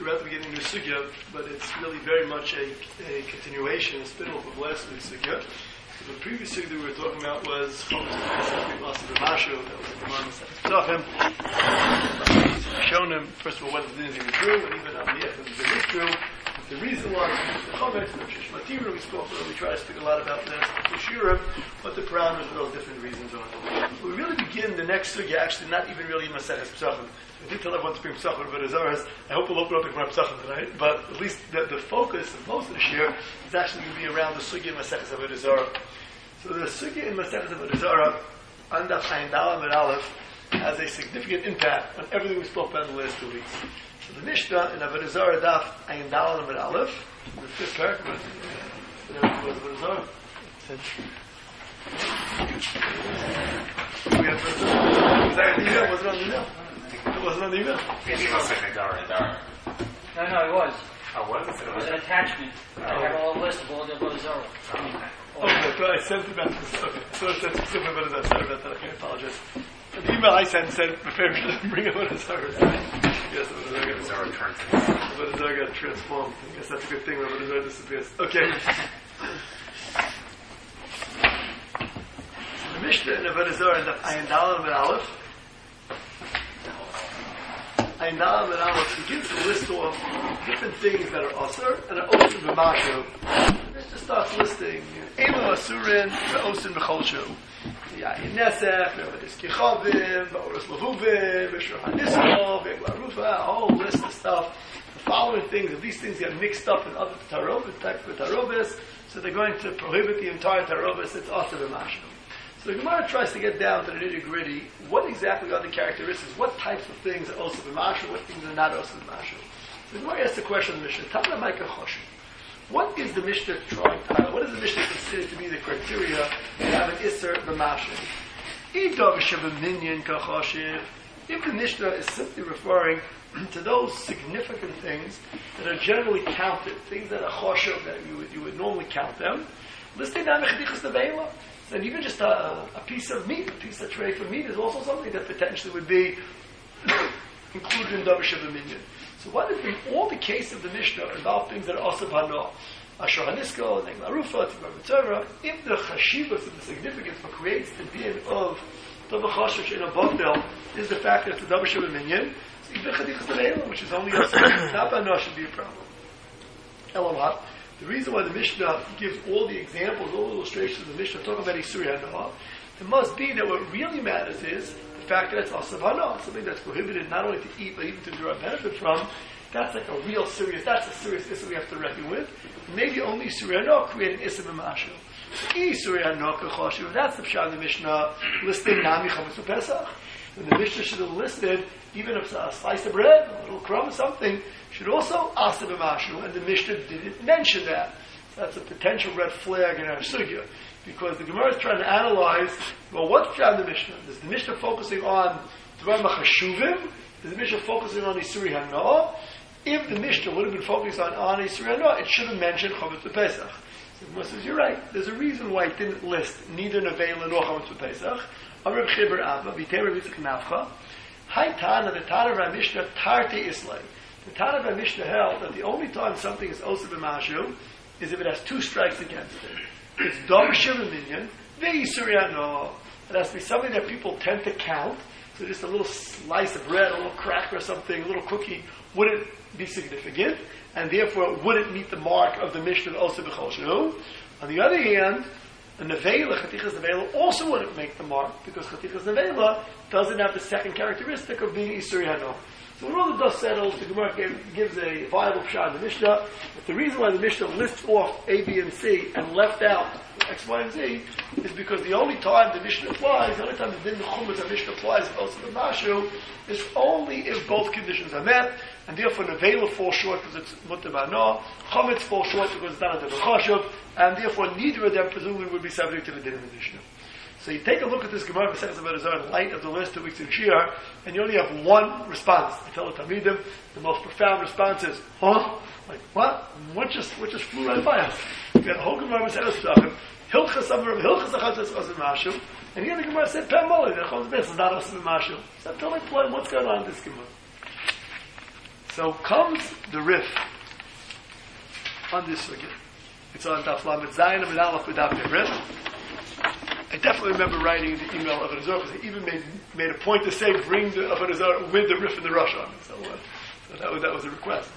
we're at the beginning of the sugya, but it's really very much a continuation, a spin-off of last week's sugya. So the previous sugya that we were talking about was Chometz Pesach loss of the Mashu. That was the Gemara Masechet Pesachim. Shown him first of all what the things he was true, and even on the end it was true. The reason was the Chometz, the Shishmatira we spoke about. We try to speak a lot about this, the Shirim, what the parameters of those different reasons are. We really begin the next sugya actually not even really in Masechet Pesachim. I did tell everyone to bring Pesachim but Azaras. I hope we'll open up the Gemara Pesachim tonight, but at least the focus of most of the shir is actually going to be around the sugya in Masechet Avodah Zarah. So the sugya in Masechet Avodah Zarah, Andaf Ayin Dalam and Aleph, has a significant impact on everything we spoke about in the last 2 weeks. So the Mishnah in Avodah Zarah, Daf Ayin Dalam and Aleph, the fifth paragraph, was Avodah Zarah. We have was that an email? Was it on the email? It wasn't on the email? No, it was. Oh, was it? It was an attachment. I have a whole list of all the Avodah Zarah. Okay, so I sent it back to this. Okay, so it's specific Avodah Zarah. Sorry about that. I apologize. The email I sent said, prepare me to bring Avodah Zarah. Yes, Avodah Zarah got transformed. I guess that's a good thing when Avodah Zarah disappears. Okay. So the Mishnah in Avodah Zarah, the Ayin Dalam and Aleph, Ayin Dalam and Aleph begins to list off different things that are Asur and are Osir B'Mashu. It just starts listing Elu Asurin, Osir B'Cholshu. Yayin Nesech, Ve'Avodis Kichavim, Ve'Oros Levuvim, Ve'Shur HaNisko, Ve'Glarufa, a whole list of stuff. The following things, if these things get mixed up in other Tarobis, so they're going to prohibit the entire Tarobis, it's Asur B'Mashu. So the Gemara tries to get down to the nitty-gritty. What exactly are the characteristics? What types of things are also b'mashu? What things are not also b'mashu? So the Gemara asks the question of the Mishnah. Tana Maika Choshev. What is the Mishnah trying to highlight? What is the Mishnah considered to be the criteria to have an Isser b'mashu? If the Mishnah is simply referring to those significant things that are generally counted, things that are choshev, that you would normally count them, listing down the chedichas nevela. And even just a piece of meat, a piece of tray for meat is also something that potentially would be included in Davar Sheva Minyan. So what if in all the cases of the Mishnah involve things that are Asur B'Hana, Ashur HaNisko, Neglarufa, Tigbar B'Tzara, if the chashivas and the significance what creates the being of Davar Chashav She'eino Bavdel is the fact that it's the Davar Sheva Minyan, so even Chadichas Nevela, which is only Asur, not B'Hana, should be a problem. Elamah. The reason why the Mishnah gives all the examples, all the illustrations of the Mishnah talking about Isuri HaNoah, it must be that what really matters is the fact that it's Asur B'Hana, something that's prohibited not only to eat but even to derive benefit from. That's like a real serious, that's a serious issue we have to reckon with. Maybe only Isuri HaNoah create an Isur B'Mashu. Isuri HaNoah K'choshev, that's the Pshat in the Mishnah listing Nami Chometz Pesach. And the Mishnah should have listed even if a slice of bread, a little crumb or something, should also Asur B'Mashu, and the Mishnah didn't mention that. So that's a potential red flag in our sugya, because the Gemara is trying to analyze, well, what's found in the Mishnah? Is the Mishnah focusing on Dvarim HaChashuvim? Is the Mishnah focusing on Isuri HaNoah? If the Mishnah would have been focused on Isuri HaNoah, it should have mentioned Chometz Pesach. So the Gemara says, you're right, there's a reason why it didn't list neither Nevela nor Chometz Pesach. Amr B'Chiber Abba, B'Tei Rav Yitzchak Nafcha, Hai Tana, the Tana of our Mishnah, Tarte Islay. The Tana of our Mishnah held that the only time something is Osir B'Mashu is if it has two strikes against it. It's Davar Sheva Minyan, Ve'Isuri HaNoah. It has to be something that people tend to count. So just a little slice of bread, a little cracker or something, a little cookie, wouldn't be significant, and therefore it wouldn't meet the mark of the Mishnah of Osir B'Choshev. On the other hand, a nevela, chatichas nevela, also wouldn't make the mark, because chatichas nevela doesn't have the second characteristic of being Isuri HaNoah. So when all the dust settles, the Gemara gives a viable pshat in the Mishnah. But the reason why the Mishnah lists off A, B, and C and left out X, Y, and Z is because the only time the Mishnah applies, the only time the Din Chumash the Mishnah applies if also the Mashu, is only if both conditions are met, and therefore Nevela falls short because it's Mutter B'Hana, Chometz falls short because it's not a Davar Chashav, and therefore neither of them presumably would be subject to the Din of the Mishnah. So you take a look at this Gemara Masechet Avodah Zarah in light of the last 2 weeks in Shir, and you only have one response. I tell the Talmidim, the most profound response is, huh? Like, what? What just flew right by us? We got a whole Gemara Masechet Avodah Hilchas Achatzos Osir B'Mashu, and here the Gemara said, Peh Molei, the Chometz Pesach is not Osir B'Mashu. So I'm totally playing what's going on in this Gemara. So comes the riff on this sugya. It's on Daf Lamed Zayin and Aleph without the riff. I definitely remember writing the email of Avodah Zarah because I even made a point to say bring the Avodah Zarah with the riff and the rush on it. So that was a request.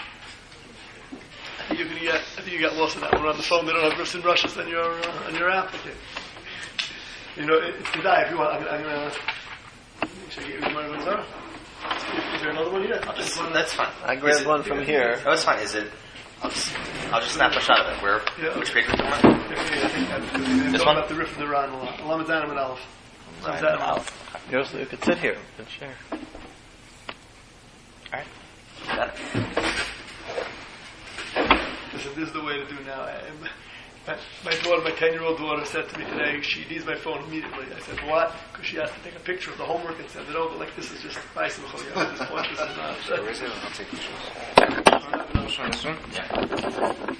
I think you got lost in that one on the phone. They don't have riffs and rushes on your app. Okay. You know, it's today. If you want, I'm gonna. Should I get you my Avodah Zarah? Is there another one here? That's fine. I grabbed one from here. Oh, it's fine. Is it? I'll just snap a shot of it. Which page are we talking about? This one? About the riff and the Ran. Lamed Zayin and Aleph. Lamed Zayin and Aleph. You could sit here and share. Alright. Got it. Listen, this is the way to do now. My 10-year-old daughter said to me today, she needs my phone immediately. I said, what? Because she has to take a picture of the homework and send it over. Like, this is just nice and holy. At this point, this is not... Where is it? I'll take pictures. This one? Yeah.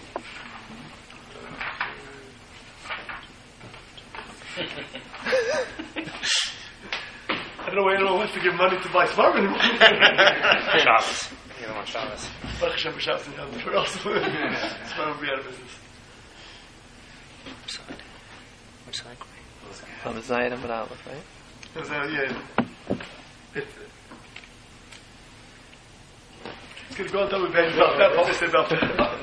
I don't know who wants to give money to buy smart anymore. Shabbos. You don't want Shabbos. Baruch Hashem b'Shabbos and Yom Tov. Smart will be out of business. Which side? Lamed Zayin and Aleph, right? Yeah. It's going to go on top of Ben. That probably says up.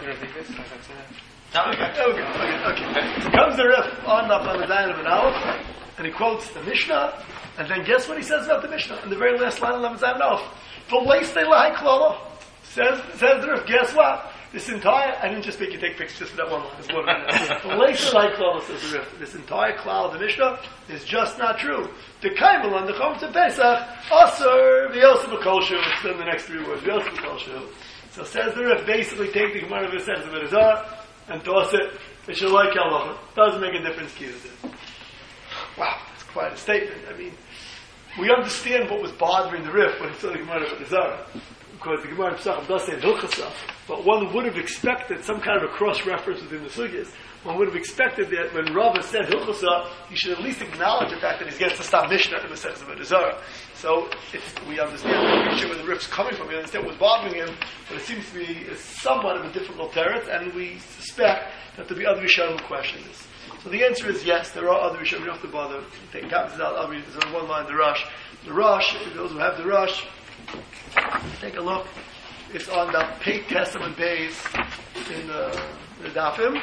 Okay. So comes the riff on Lamed Zayin and Aleph, and he quotes the Mishnah, and then guess what he says about the Mishnah? In the very last line of Lamed Zayin and Aleph. V'leistei lahai klala. Says the riff, guess what? This entire, I didn't just make you take pictures just for that one line. It's more than that. V'leistei lahai klala, says the riff. This entire klal of the Mishnah is just not true. The kaimel on the Chometz of Pesach, aser v'yosef b'kolshu, which is in the next three words, v'yosef b'kolshu. So says the riff, basically take the Gemara of the Sechus of Avodah Zarah and toss it. It should like halacha. Doesn't make a difference to use it. Wow, that's quite a statement. I mean, we understand what was bothering the riff when he saw the Gemara of Avodah Zarah, because the Gemara of Pesachim does say Hilchasa, but one would have expected some kind of a cross-reference within the sugyas. One would have expected that when Rava said Hilchasa, he should at least acknowledge the fact that he's against the Stam Mishnah in the sense of Avodah Zarah. So we understand where the riff's coming from. We understand what's bothering him, but it seems to be somewhat of a difficult teretz, and we suspect that there'll be other Rishonim who question this. So the answer is yes, there are other Rishonim. We don't have to bother taking copies out. I'll read this on one line, the Rush. The Rush, those who have the Rush, take a look. It's on the Pei Testament Bays in the Dafim.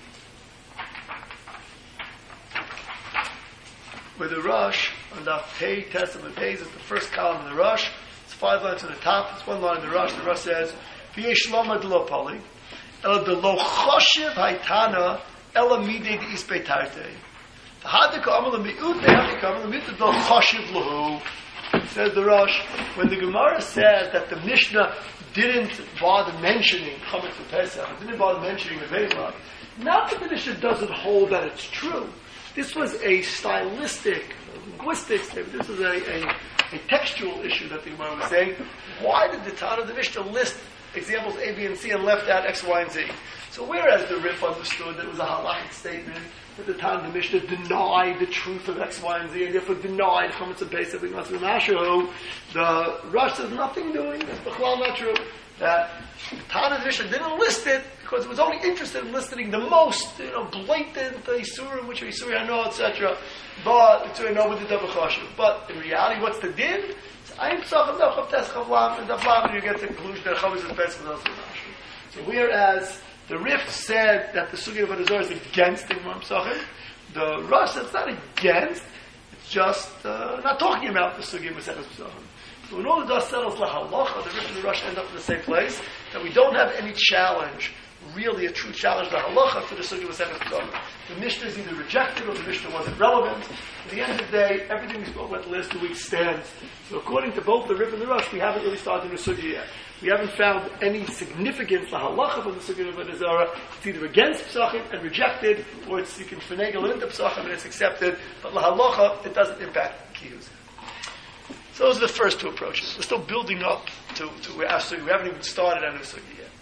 With the Rush, on the Pei Testament Bays, it's the first column of the Rush. It's 5 lines on the top. It's one line in the Rush. The Rush says, V'yesh lama d'lo pali, ela d'lo choshev haitana, ela midei d'is beitarte. V'hadika amar l'mi'ut, v'hadika amar l'mi'ut, d'lo choshev l'hu. Says the Rush, when the Gemara says that the Mishnah didn't bother mentioning Chometz for Pesach, didn't bother mentioning the Vela, not that the Mishnah doesn't hold that it's true. This was a stylistic, linguistic statement. This was a textual issue that the Gemara was saying. Why did the Tana of the Mishnah list examples A, B, and C and left out X, Y, and Z? So whereas the Rif understood that it was a halachic statement, that the Tana of the Mishnah denied the truth of X, Y, and Z, and therefore denied Chometz and Pesach, the Rush says nothing doing. That's b'chlal not true. That the Tana of the Mishnah didn't list it because it was only interested in listing the most, blatant Isurim, which are Isurim I know, etc. But Isurim I know with the double chashuv. But in reality, what's the din? I'm Pesachim Dachav Teschach Lam, and Dachav you get the conclusion that Chometz and Pesach is also Nashim. So whereas the Rif said that the Sugya of Avodah Zarah is against the Gemara Pesachim, the Rush said it's not against, it's just not talking about the Sugya of Pesachim. So when all the dust settles lahalacha, the Rif and the Rush end up in the same place, that we don't have any challenge, really a true challenge lahalacha to the Sugya of Pesachim. The Mishnah is either rejected or the Mishnah wasn't relevant. At the end of the day, everything we spoke about the last 2 weeks stands. So according to both the Rif and the Rush, we haven't really started the Sugya yet. We haven't found any significance lahalacha from the Sugya of Avodah Zarah. It's either against Pesachim and rejected, or it's, you can finagle into Pesachim and it's accepted, but lahalacha, it doesn't impact Kiyuz. So those are the first two approaches. We're still building up to our Sugya. We haven't even started on the Sugya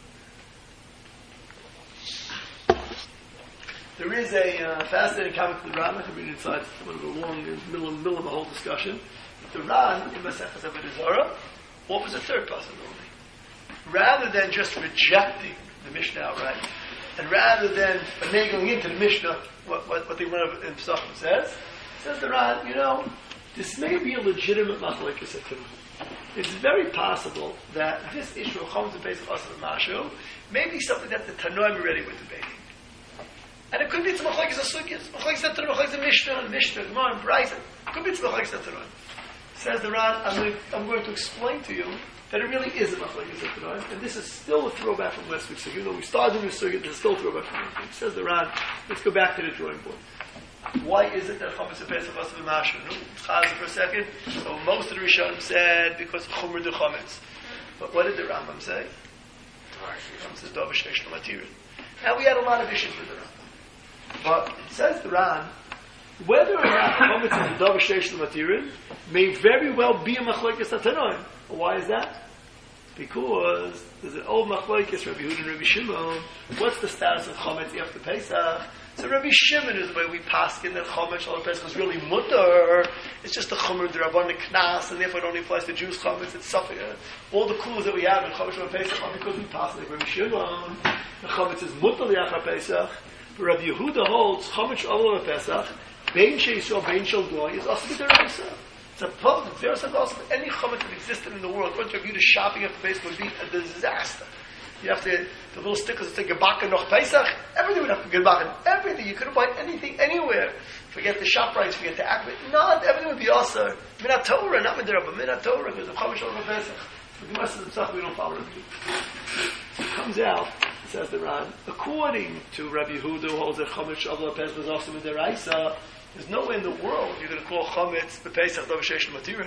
yet. There is a fascinating comment to the Ran. I can read it inside. It's a little bit long in the middle of the whole discussion. The Ran in Masechtas Avodah Zarah, what was the third possibility? rather than just rejecting the Mishnah outright, and rather than finagling into the Mishnah what the Gemara in Pesachim says the Ran, this may be a legitimate machlokes at Tanur. It's very possible that this issue of Chometz and Pesach Asur Mashu may be something that the Tanoim already were debating. And it could be it's machlokes asugis, machlokes at Tanur, machlokes Mishnah, Gemara, and Brayzen. It could be it's machlokes at Tanur. Says the Ran, I'm going to explain to you that it really is a machlokes at Tanur, and this is still a throwback from last week's sugya. Even though we started with sugya, this is still a throwback from last week. Says the Ran, let's go back to the drawing board. Why is it that Chometz and Pesach Asur Mashu? Chazer for a second. So most of the Rishonim said because of Chumr de Chometz. But what did the Rambam say? Rambam says Davar Sheish L'Matirin. Now we had a lot of issues with the Rambam, but it says the Ran, whether or not Chometz is the Davar Sheish L'Matirin may very well be a machlokes at Tanoim. Why is that? Because there's an old machlokes, Rabbi Yehuda and Rabbi Shimon. What's the status of Chometz after Pesach? So Rabbi Shimon is the way we paskin that Chometz al Pesach is really mutter. It's just a Chumr d'Rabbanan Knas, and therefore it only applies to Jews' Chometz. It's something. All the clues that we have in Chometz al Pesach are because we paskin like Rabbi Shimon. The Chometz is mutter liachar Pesach. But Rabbi Yehuda holds Chometz al Pesach, Bein Sheisrael, Bein Shel Goy is also b'deraisa. It's a public. There's also any Chometz that existed in the world. According to Rabbi Yehuda, shopping at the Pesach would be a disaster. You have to, the little stickers that say Gebakken noch Pesach, everything would have to be Gebakken. Everything. You couldn't buy anything anywhere. Forget the shop rights, forget the act. Not everything would be Asar. Minat Torah, not Midrash, but Minat Torah, because of Chometz al Pesach. The Gemara says himself, we don't follow Rabbi Yehuda. It comes out, says the Ran, according to Rabbi Yehuda, who holds that Chometz al Pesach was also Midiraisa, there's no way in the world you're going to call Chometz the Pesach Davar Sheish L'Matirin.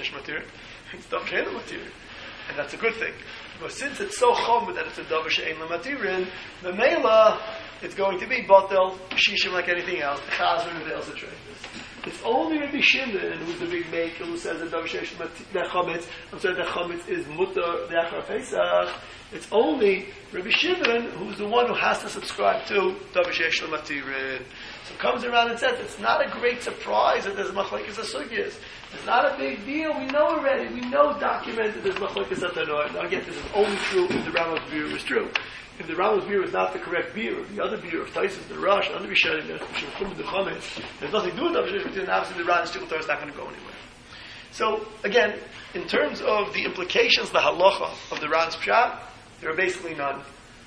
It's Davar She'ein L'Matirin. And that's a good thing. But since it's so chomer that it's a davar she'ein l'matirin, the mela, it's going to be batel, shishim like anything else. The chazer and the else train this. It's only Rabbi Shimon who's the big maker who says that davar she'ein that chometz is mutter le'achar Pesach. It's only Rabbi Shimon who's the one who has to subscribe to davar she'ein l'matirin. So it comes around and says it's not a great surprise that there's machlokes asugyas. It's not a big deal. We know already. We know documented there's machlokes at Tanoim. Now again, this is only true if the Rambam's beer is true. If the Rambam's beer is not the correct beer, if the other beer, if Taisus, the Rush, the other Rishonim, the Chometz, there's nothing to do with the between obviously the Ran and Shtickle Torah is not going to go anywhere. So again, in terms of the implications, the halacha of the Ran's pshat, there are basically none.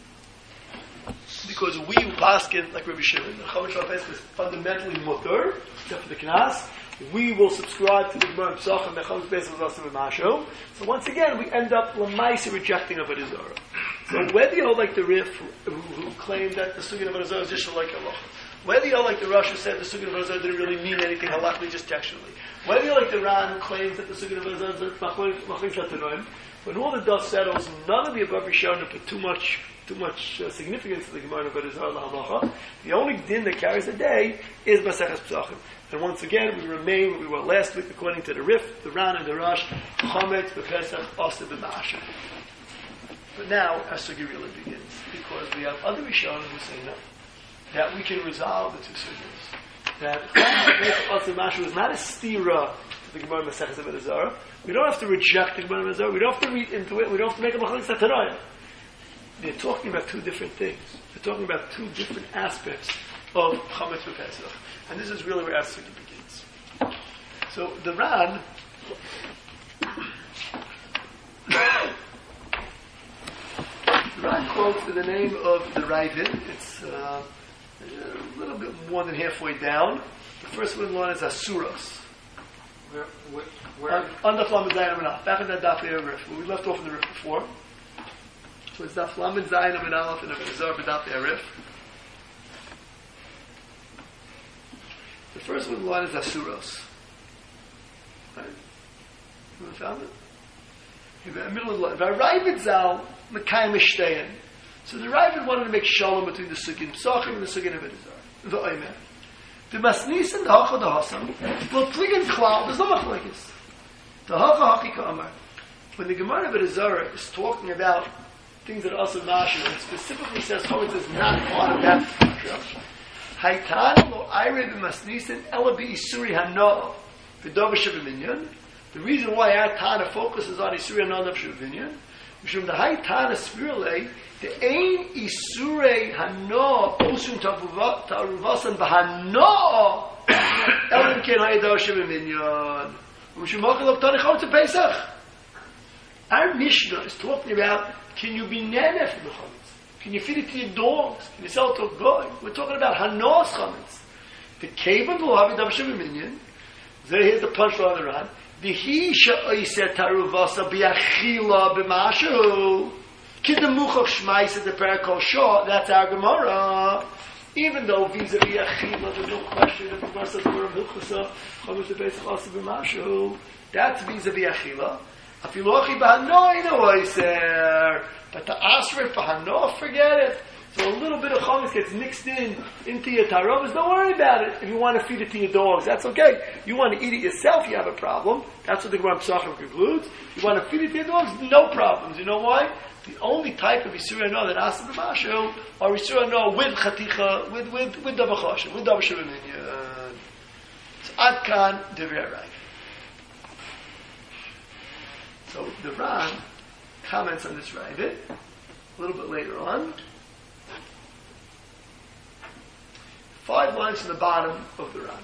Because we who paskin like Rabbi Shimon, the Chometz al Pesach is fundamentally mutter, except for the Knas. We will subscribe to the Gemara in Pesachim, the Chometz Pesach is also Mashu. So once again, we end up l'maisa rejecting of a Zara. So whether you hold like the Rif who claimed that the Sugin of a Zara is just like halacha, whether you hold like the Rosh who said the Sugin of a Zara didn't really mean anything halachically, just textually, whether you like the Ran who claims that the Sugin of a Zara is machlokes at Tanoim, when all the dust settles, none of the above Rishonim put too much significance to the Gemara of Avodah Zarah l'halacha. The only din that carries the day is Maseches Pesachim. And once again, we remain where we were last week, according to the Rif, the Ran, and the Rosh, Chometz, Pesach, Asur, B'Ma'asher. But now, our sugi really begins, because we have other Rishonim who say no, that we can resolve the two sugis. That Chometz, Asur, B'Ma'asher is not a stira to the Gemara Maseches Avodah Zarah. We don't have to reject the Gemara Avodah Zarah. We don't have to read into it. We don't have to make a machlokes at Tanoim. They're talking about two different things. They're talking about two different aspects of Chometz Pesach. And this is really where our sugi begins. So the Ran quotes in the name of the Ravid. It's a little bit more than halfway down. The first one is Asuros. Where? On the Flamen Zayin Aleph. Back in that Daf Rif, where we left off in the Rif before. So it's Daf Flamen Zayin Aleph and Avodah Zarah B'Daf Rif. The first one line is Asuros. Right? You found it? In the middle of the line. V'aravid zal Mekayim Eshtein. So the Ravid wanted to make shalom between the Sugin Pesachim and the Sugin Avodah Zarah. V'omer. The Masnis and the Hacha the Hasam will pligin klal. There's no machlokes. The Hacha Haki Ka'amar. When the Gemara Avodah Zarah is talking about things that are also Mashu, and specifically says Chometz is not part of that Mashu. Haitan lo Ayre b'Masnisin ela b'Isuri Hanoah v'Dover Shevaminyan. The reason why our Tana focuses on Isuri Hanoah of Shevaminyan Mishum the high tana spirale, the ein isurei hano osun taruvasan b'hano elim ken ha'edoshim minyan. Mishum makal of tanichot to Pesach. Our Mishnah is talking about, can you be naneh from the chametz? Can you feed it to your dogs? Can you sell it to a guy? We're talking about hanos chametz. The kaven will have edoshim minyan. So here's the punchline on the Ran. V'hi she'oiseh taruvasa b'yachila b'mashu. Kidemuchach shmais the parakol shor. That's our Gemara. Even though vis-a-vis achila, there's no question that the Gemara says we're a milchusa, chametz the basic also b'mashu. That's vis-a-vis achila. Afilochi b'hano ino oiser. But the asrit b'hano, forget it. So a little bit of chametz gets mixed into your tarovas. Don't worry about it. If you want to feed it to your dogs, that's okay. You want to eat it yourself, you have a problem. That's what the Gemara Pesachim concludes. You want to feed it to your dogs, no problems. You know why? The only type of Yisur no that asks the Mashu are Yisur no with chaticha, with davachosha, with davashim. So ad kan divrei Rav. So the Ran comments on this Rav a little bit later on. 5 lines from the bottom of the Ran.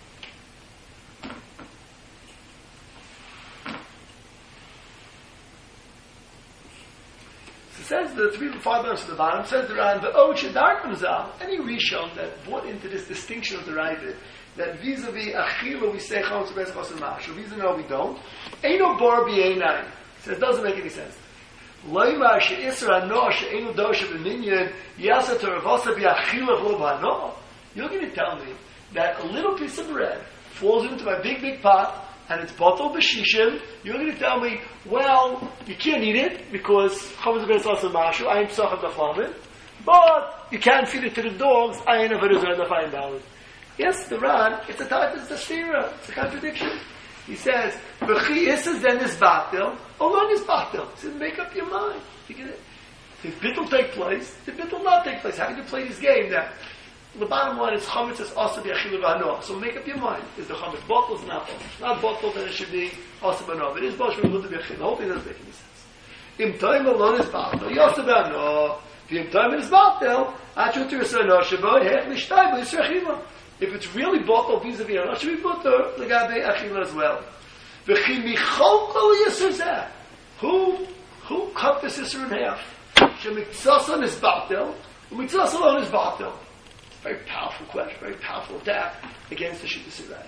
So it says the 5 lines from the bottom, says the Ran, the Od Shedarkum Zal, any Rishon that brought into this distinction of the Ravid, that vis-a-vis Achila we say Chom Tzabez Chosem Mashu, vis-a-vis no we don't, Eino Bar B'Einai. So it doesn't make any sense. Loimar she'isra hano she'einu dosha b'minyan yasa teravasa b'achila v'lo b'hano. You're going to tell me that a little piece of bread falls into my big pot and it's bottled b'shishim. You're going to tell me, well, you can't eat it because chametz b'nei sasa mashu, I am psachad b'chamid, but you can't feed it to the dogs, I ain't never deserved the fine balance. Yes, the Ran, it's a type, it's a stira, it's a contradiction. He says, "V'chi isses then is batil, along is batil." He says, "Make up your mind. You get it. The bit will take place. The bit will not take place. How can you play this game?" Now, the bottom line is chametz is also b'achilu v'hano. So make up your mind. Is the chametz bottled or not bottled? If it's not bottled, then it should be also b'hano. It is bottled with the b'achilu. The whole thing doesn't make any sense. Im toim alone is batil. Yosef v'hano. Im toim is batil. Achu tirasano shebo hech lishtay b'yisrachima. If it's really bottled vis-a-vis hano, it should be butter legabe achila as well. V'chi michol kol yisur. Who cut this yisur in half? Shemitzasa is batil. U'mitzasa alone is batil. Very powerful question, very powerful attack against the Shittas Rai.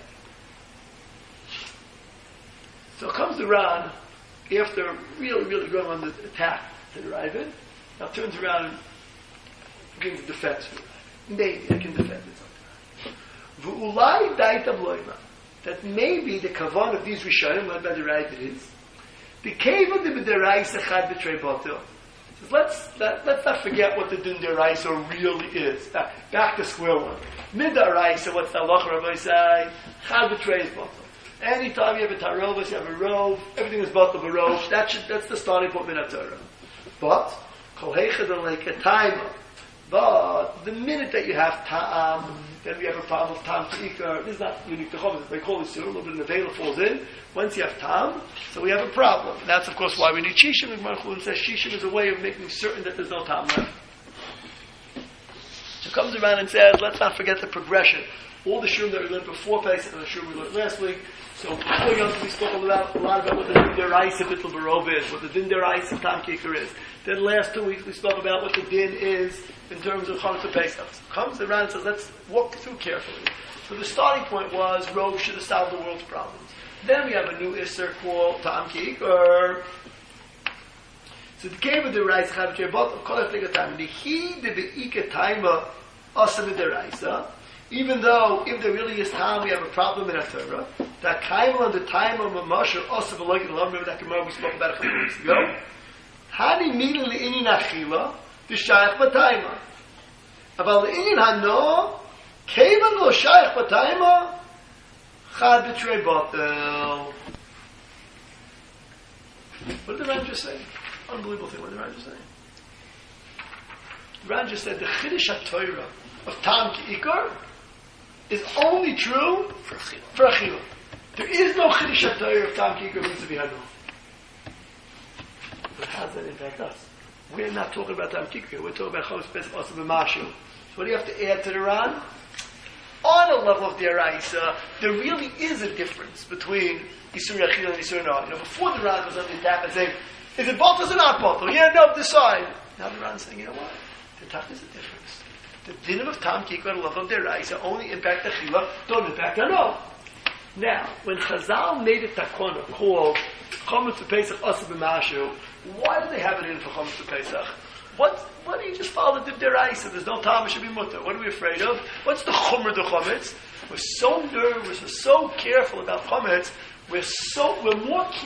So comes the Ran, after really going on the attack to the Ravid, now turns around and begins to defend the Ravid. Maybe I can defend it. V'ulai daita bloima. That maybe the kavan of these Rishonim, led by the Ravid, is the kavan de b'deraisa chad b'trei batil. Let's not forget what the din deraisa really is. Back to square one. Mid deraisa, what's the halacha Rabbi say? Chad b'trei is batil. Anytime you have a tarovas, you have a rov, everything is batil b'rov. That's the starting point min Torah. But kol heichad leika taima. But the minute that you have ta'am, then we have a problem of ta'am to ikar. This is not unique to chametz. They call it a little bit of nevela falls in. Once you have ta'am, so we have a problem. And that's of course why we need shishim. And Gemara Chulin says shishim is a way of making certain that there's no ta'am left. So comes around and says, let's not forget the progression. All the shurim that we learned before Pesach and the shurim we learned last week. So before Yom we spoke a lot about what the din deraisa bittul barov is, what the din deraisa tam kikar is. Then last 2 weeks we spoke about what the din is in terms of chametz Pesach. So comes around and says, let's walk through carefully. So the starting point was rov should have solved the world's problems. Then we have a new isser called tam kikar. So the cave of the rice chametz but kol time the he the beika taima asam deraisa. Even though, if there really is time, we have a problem in our Torah. That kaimel and the time of Mamasher also belong to the remember that Gemara we spoke about a couple of weeks ago. Hani middle inin achila, the shayach b'taima. Aval inin hano, kaimel lo shayach b'taima, chad b'trei batel. What did the Ran just say? Unbelievable thing. What did the Ran just say? The Ran just said the Chiddush HaTorah of Tam Ki'ikar is only true for Achila. There is no Chiddush HaTorah of Tam Ki'ikar vis-a-vis Hano. But how does that impact us? We're not talking about Tam Kikar. We're talking about Chometz Pesach also b'mashu. So what do you have to add to the Ran? On a level of the Araisa, there really is a difference between Isur Yachil and Isur No. Before the Ran was on the tap and saying, is it bottle or not bottle? Yeah, no, decide. Now the Ran is saying, you know what? There is a difference. The din of Tam Kikar and the level of the Araisa only impact the Chila, don't impact the No. Now, when Chazal made a takona called Chometz Pesach Asa b'mashu, why do they have it in for Chometz Pesach? Why do you just follow the deraisa? There's no time it should be mutter. What are we afraid of? What's the chumrah the chometz? We're so nervous. We're so careful about chometz. We're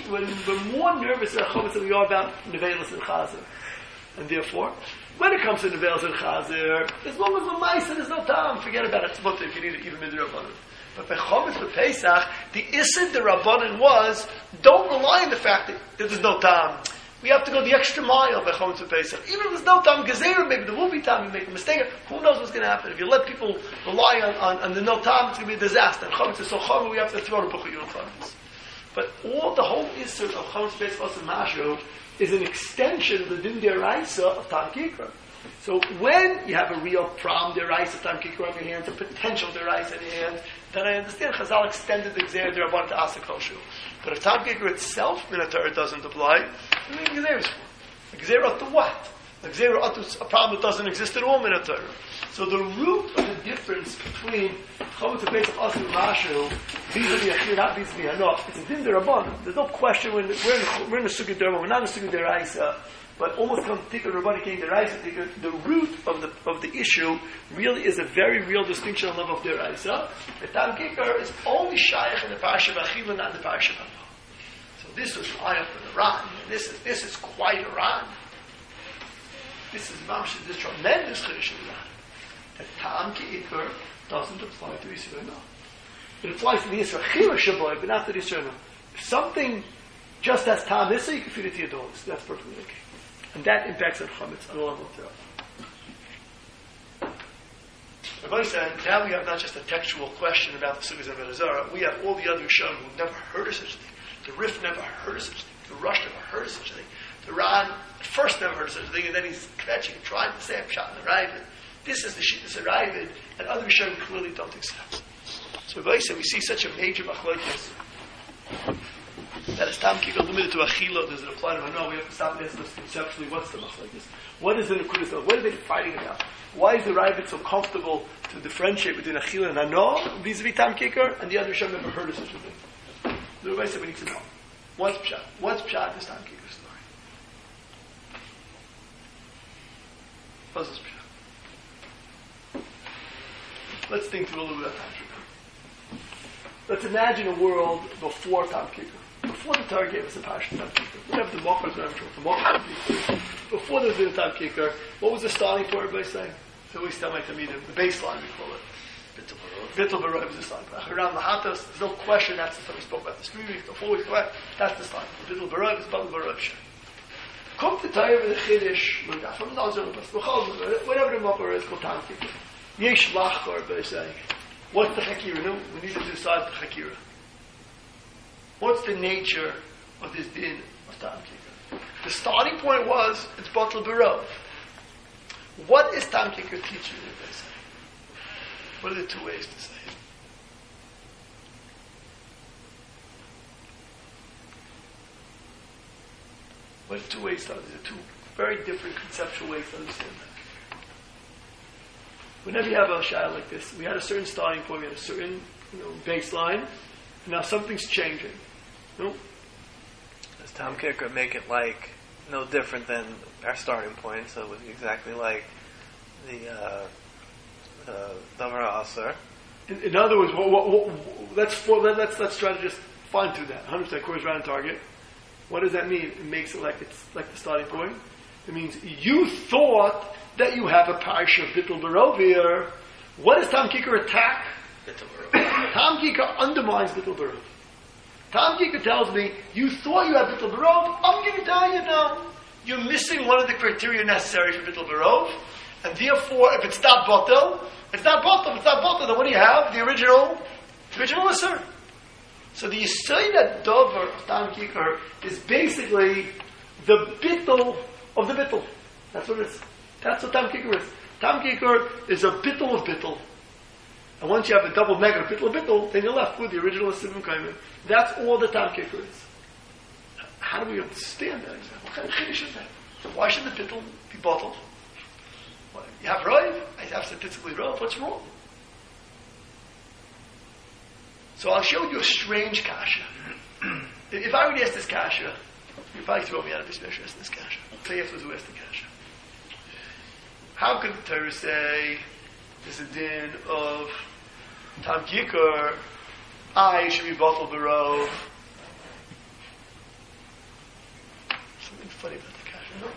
more nervous about chometz than we are about nevelos and chazer. And therefore, when it comes to nevelos and chazer, as long as the ma'isa, there's no time. Forget about it. It's mutter if you need it even midrabanan. But by chometz for Pesach, the isid the rabbanan was don't rely on the fact that there's no time. We have to go the extra mile by Chometz Pesach. Even if there's no time, Gezeira, maybe there will be time, you make a mistake. Who knows what's going to happen? If you let people rely on the no time, it's going to be a disaster. And Chometz is so chomer, we have to throw the Bukhayun Chometz. But the whole issue of Chometz Pesach also Mashu is an extension of the Din Deraisa of Tam Kikra. So when you have a real problem Deraisa Tam Kikra on your hands, a potential Deraisa in your hands, then I understand Chazal extended the Gezeira Derabban to Asa Koshu. But if Tam Kikra itself, Minatar, doesn't apply, then the Gezeira is for. The Gezeira to what? The Gezeira to a problem that doesn't exist at all, Minatar. So the root of the difference between Chometz Pesach Asa Mashu, vis-a-vis Achir, not vis-a-vis Hanoch, it's a Din Derabban. There's no question we're in the Sukkot Derabban, we're not in the Sukkot Deraisa. But almost come to Tikkur Rabbani King Deraisa, the root of the issue really is a very real distinction on the level of Deraisa. The Tam Kikar is only Shaykh in the Parsha B'Achila, not the Parsha B'Achila. So this was an eye for the Ran. This is quite a Ran. This is this tremendous tradition of Ran. The Tam Kikar doesn't apply to Yisrael. It applies to the Yisrael Chila Shabbai, but not to the Yisrael. If something just has Tam Issa, you can feed it to your dogs. That's perfectly okay. And that impacts on Chometz on a level of Torah. Rabbi said, now we have not just a textual question about the Sukkot of Elazar, we have all the other Rishonim who never heard of such a thing. The Rif never heard of such a thing. The Rush never heard of such a thing. The Ran at first never heard of such a thing, and then he's catching and trying to say, I'm shot in the Ravid. This is the Shittas Ravid, and other Rishonim clearly don't accept. So Rabbi said, we see such a major machlokes. That is Tam Kikar limited to Achila, does it apply to Hano? We have to stop and ask this conceptually, what's the machlokes? What is the Nekudas? What are they fighting about? Why is the Ravid so comfortable to differentiate between Achila and Hano vis-a-vis Tam Kikar, and the other Shem never heard of such a thing? The Rabbi said we need to know. What's Pshat? What's Pshat this Tam Kikar story? What's this Pshat? Let's think through a little bit of Tam Kikar. Let's imagine a world before Tam Kikar. Before the Torah gave us a Parshat Tam Kikar, we have the Mochar, before there was the Tam Kikar, what was the starting point, everybody saying? So we still might meet him. The baseline, we call it. Bittul Barov is the starting point. Achiram Lahatas, there's no question that's the time we spoke about this. 3 weeks, 4 weeks, that's the starting point. Bittul Barov is Bittul Barov. Come to Torah with the Chiddush, from Nazar, whatever the Mochar is called Tam Kikar. Yesh Lachkar, everybody saying. What's the Chakira? No, we need to decide the Chakira. What's the nature of this din of Tam Kikar? The starting point was, it's Batal Barov. What is Tam Kikar teaching you, they say? What are the two ways to say it? What are the two ways to understand it? There are two very different conceptual ways to understand that. Whenever you have a shayla like this, we had a certain starting point, we had a certain baseline, and now something's changing. No? Does Tam Kikar make it like no different than our starting point? So it would be exactly like the Davar Asar. In other words, let's try to just fine tune that. 100% course round target. What does that mean? It makes it like it's like the starting point. It means you thought that you have a parsha of Bittul Barov here. What does Tam Kikar attack? Bittul Barov. Tam Kikar undermines Bittul Barov. Tam Kikar tells me, you thought you had Bittul Barov, I'm going to tell you now. You're missing one of the criteria necessary for Bittul Barov, and therefore, if it's not Batel, then what do you have? The original Isser. So the Yisayda Dover of Tam Kikar is basically the bittul of the bittul. That's what it is. That's what Tam Kippur is. Tam Kippur is a bittul of bittul. And once you have a double negative bittul of bittul, then you're left with the original Sivim Kaimen. That's all the Tam Kippur is. How do we understand that exactly? What kind of Kiddush is that? So why should the bittul be bottled? You have Rav, I have statistically Rav, what's wrong? So I'll show you a strange kasha. If I were to ask this kasha, you'd probably throw me out of this measure asking this kasha. I'll tell you afterwards who asked the kasha. How could the Torah say there's a din of Tam Kippur, I should be bottled b'Rav? Something funny about the kasha, no?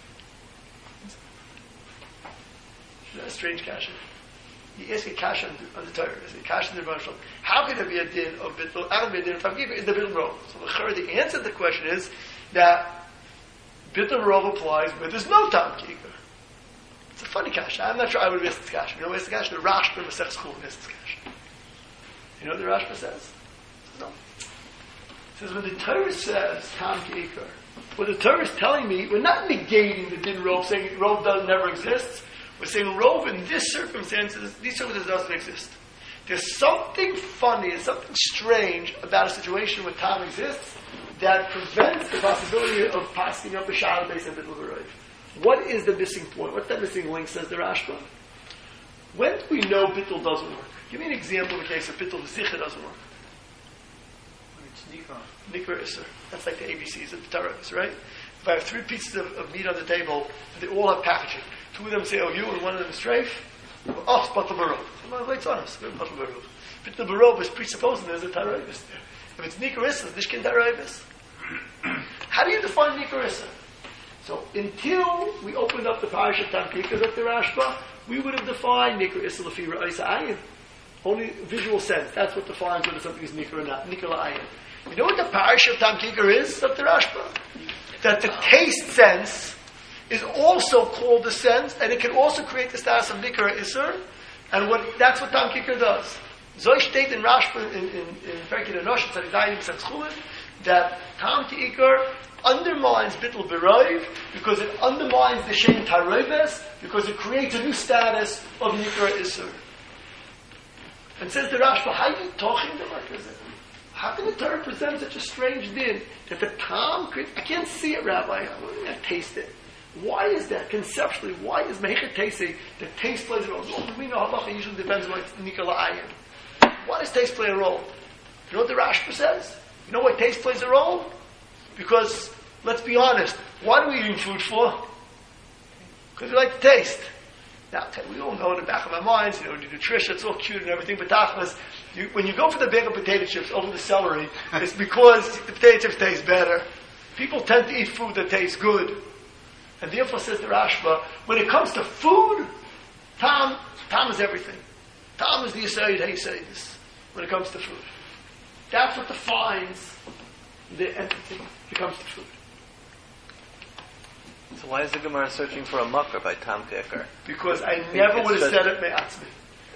That's a strange kasha. You ask a kasha on the Torah. It's a kasha in the Rebbe Shalom. How can there be a din of bittul? How can there be a din of Tam Kippur in the bittul rov? So the answer to the question is that bittul rov applies where there's no Tam Kippur. It's a funny kasha. I'm not sure I would have asked this kasha. You know what the kasha? The Rashba in Masech Schulin asked this kasha. You know what the Rashba says? No. It says when the Torah says Tam Kippur, what the Torah is telling me, we're not negating the din rov, saying rov never exists. We're saying Rov in these circumstances doesn't exist. There's something funny, there's something strange about a situation where Tam exists that prevents the possibility of passing up a Shara based on Bittul B'Rov. What is the missing point? What's that missing link, says the Rashba? When do we know Bittul doesn't work? Give me an example of a case of Bittul V'Sicha doesn't work. It's Nikra. Nikra Isser. That's like the ABCs of the Torah, right? If I have 3 pieces of meat on the table, they all have packaging. 2 of them say OU and 1 of them is strafe. Us, Bittul B'Rov. It's on us. Bittul B'Rov. Bittul B'Rov is presupposing there's a Taraibis there. If it's Nikra Isser, it's Nishkin Taraibis. How do you define Nikra Isser? So until we opened up the Parashat Tam Kippur of the Rashba, we would have defined Nikra Isser L'fi Ra'isa Ayin. Only visual sense. That's what defines whether something is Nikra or not. Nikra La'ayin. You know what the Parashat Tam Kippur is of the Rashba? That the taste sense is also called the sense, and it can also create the status of Nikra Isser, and that's what Tam Kippur does. Zoy state in Rashba, in Perkei Enosh, that Tam Kippur undermines Bittul B'Rov because it undermines the Shem Taroves, because it creates a new status of Nikra Isser. And says the Rashba, how are you talking about this? How can the Torah present such a strange din that the Tam creates? I can't see it, Rabbi. I want to taste it. Why is that? Conceptually, why is Mehechet Tasei, the taste plays a role? We know halacha usually depends on Nikra La'ayin. Why does taste play a role? You know what the Rashba says? You know why taste plays a role? Because, let's be honest, what are we eating food for? Because we like to taste. Now, we all know in the back of our minds, the nutrition, it's all cute and everything, but tachlis, when you go for the bag of potato chips over the celery, it's because the potato chips taste better. People tend to eat food that tastes good. And therefore, says the Rashba, when it comes to food, Tam is everything. Tam is the Yisayid HaYisayidis when it comes to food. That's what defines the entity when it comes to food. So why is the Gemara searching for a mucker by Tam Kippur? Because I never would have said it me'atzmi.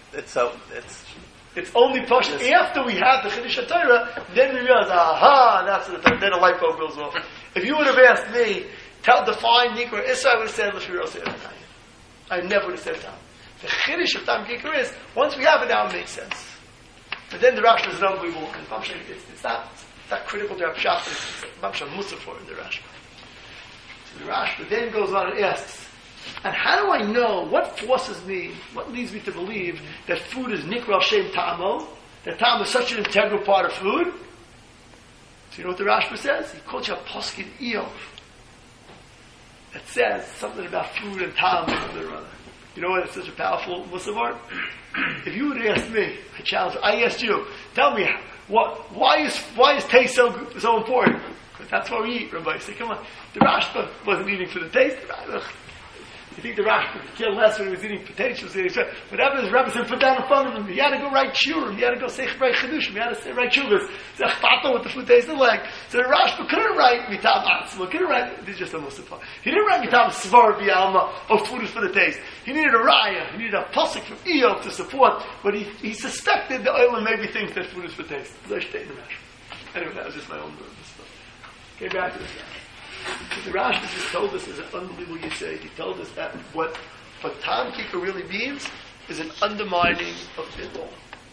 It's only pushed after we have the Chiddush HaTorah, then we realize, aha, that's the Torah. Then a light bulb goes off. If you would have asked me, define Nikra Isser, I would have said L'Shvir Osei Eretayim. I never would have said Tam. The Chiddush of Tam Kippur is, once we have it now, it makes sense. But then the Rashba is an unbelievable, it's not critical to have Pshat, it's Mamsha Musafar in the Rashba. So the Rashba then goes on and asks, and how do I know, what forces me, what leads me to believe that food is Nikra Shem Ta'amo, that Ta'am is such an integral part of food? So you know what the Rashba says? He calls you a Poskin Eov. That says something about food and Ta'am and something or other. You know what? It's such a powerful Musaf. If you would ask me, I asked you, tell me, why is taste so important? Because that's what we eat, Rabbi. Say, come on. The Rashba wasn't eating for the taste. You think the Rashba could kill less when he was eating potatoes? Whatever his Rebbe said, put down in front of him. He had to go write shurim. He had to go say Chevray Chedushim. He had to say write shuvas. Say chpata what the food tasted like. So the Rashba couldn't write mitam atzma. Couldn't write. This is just a musafah. He didn't write mitam svar b'alma of food is for the taste. He needed a raya. He needed a pasuk from Eov to support. But he suspected the oil maybe thinks that food is for taste. Anyway, that was just my own musafah. Okay, back to the guy. The Rashba just told us is an unbelievable Yisrael. He told us that what Tam Kikar really means is an undermining of Bittul.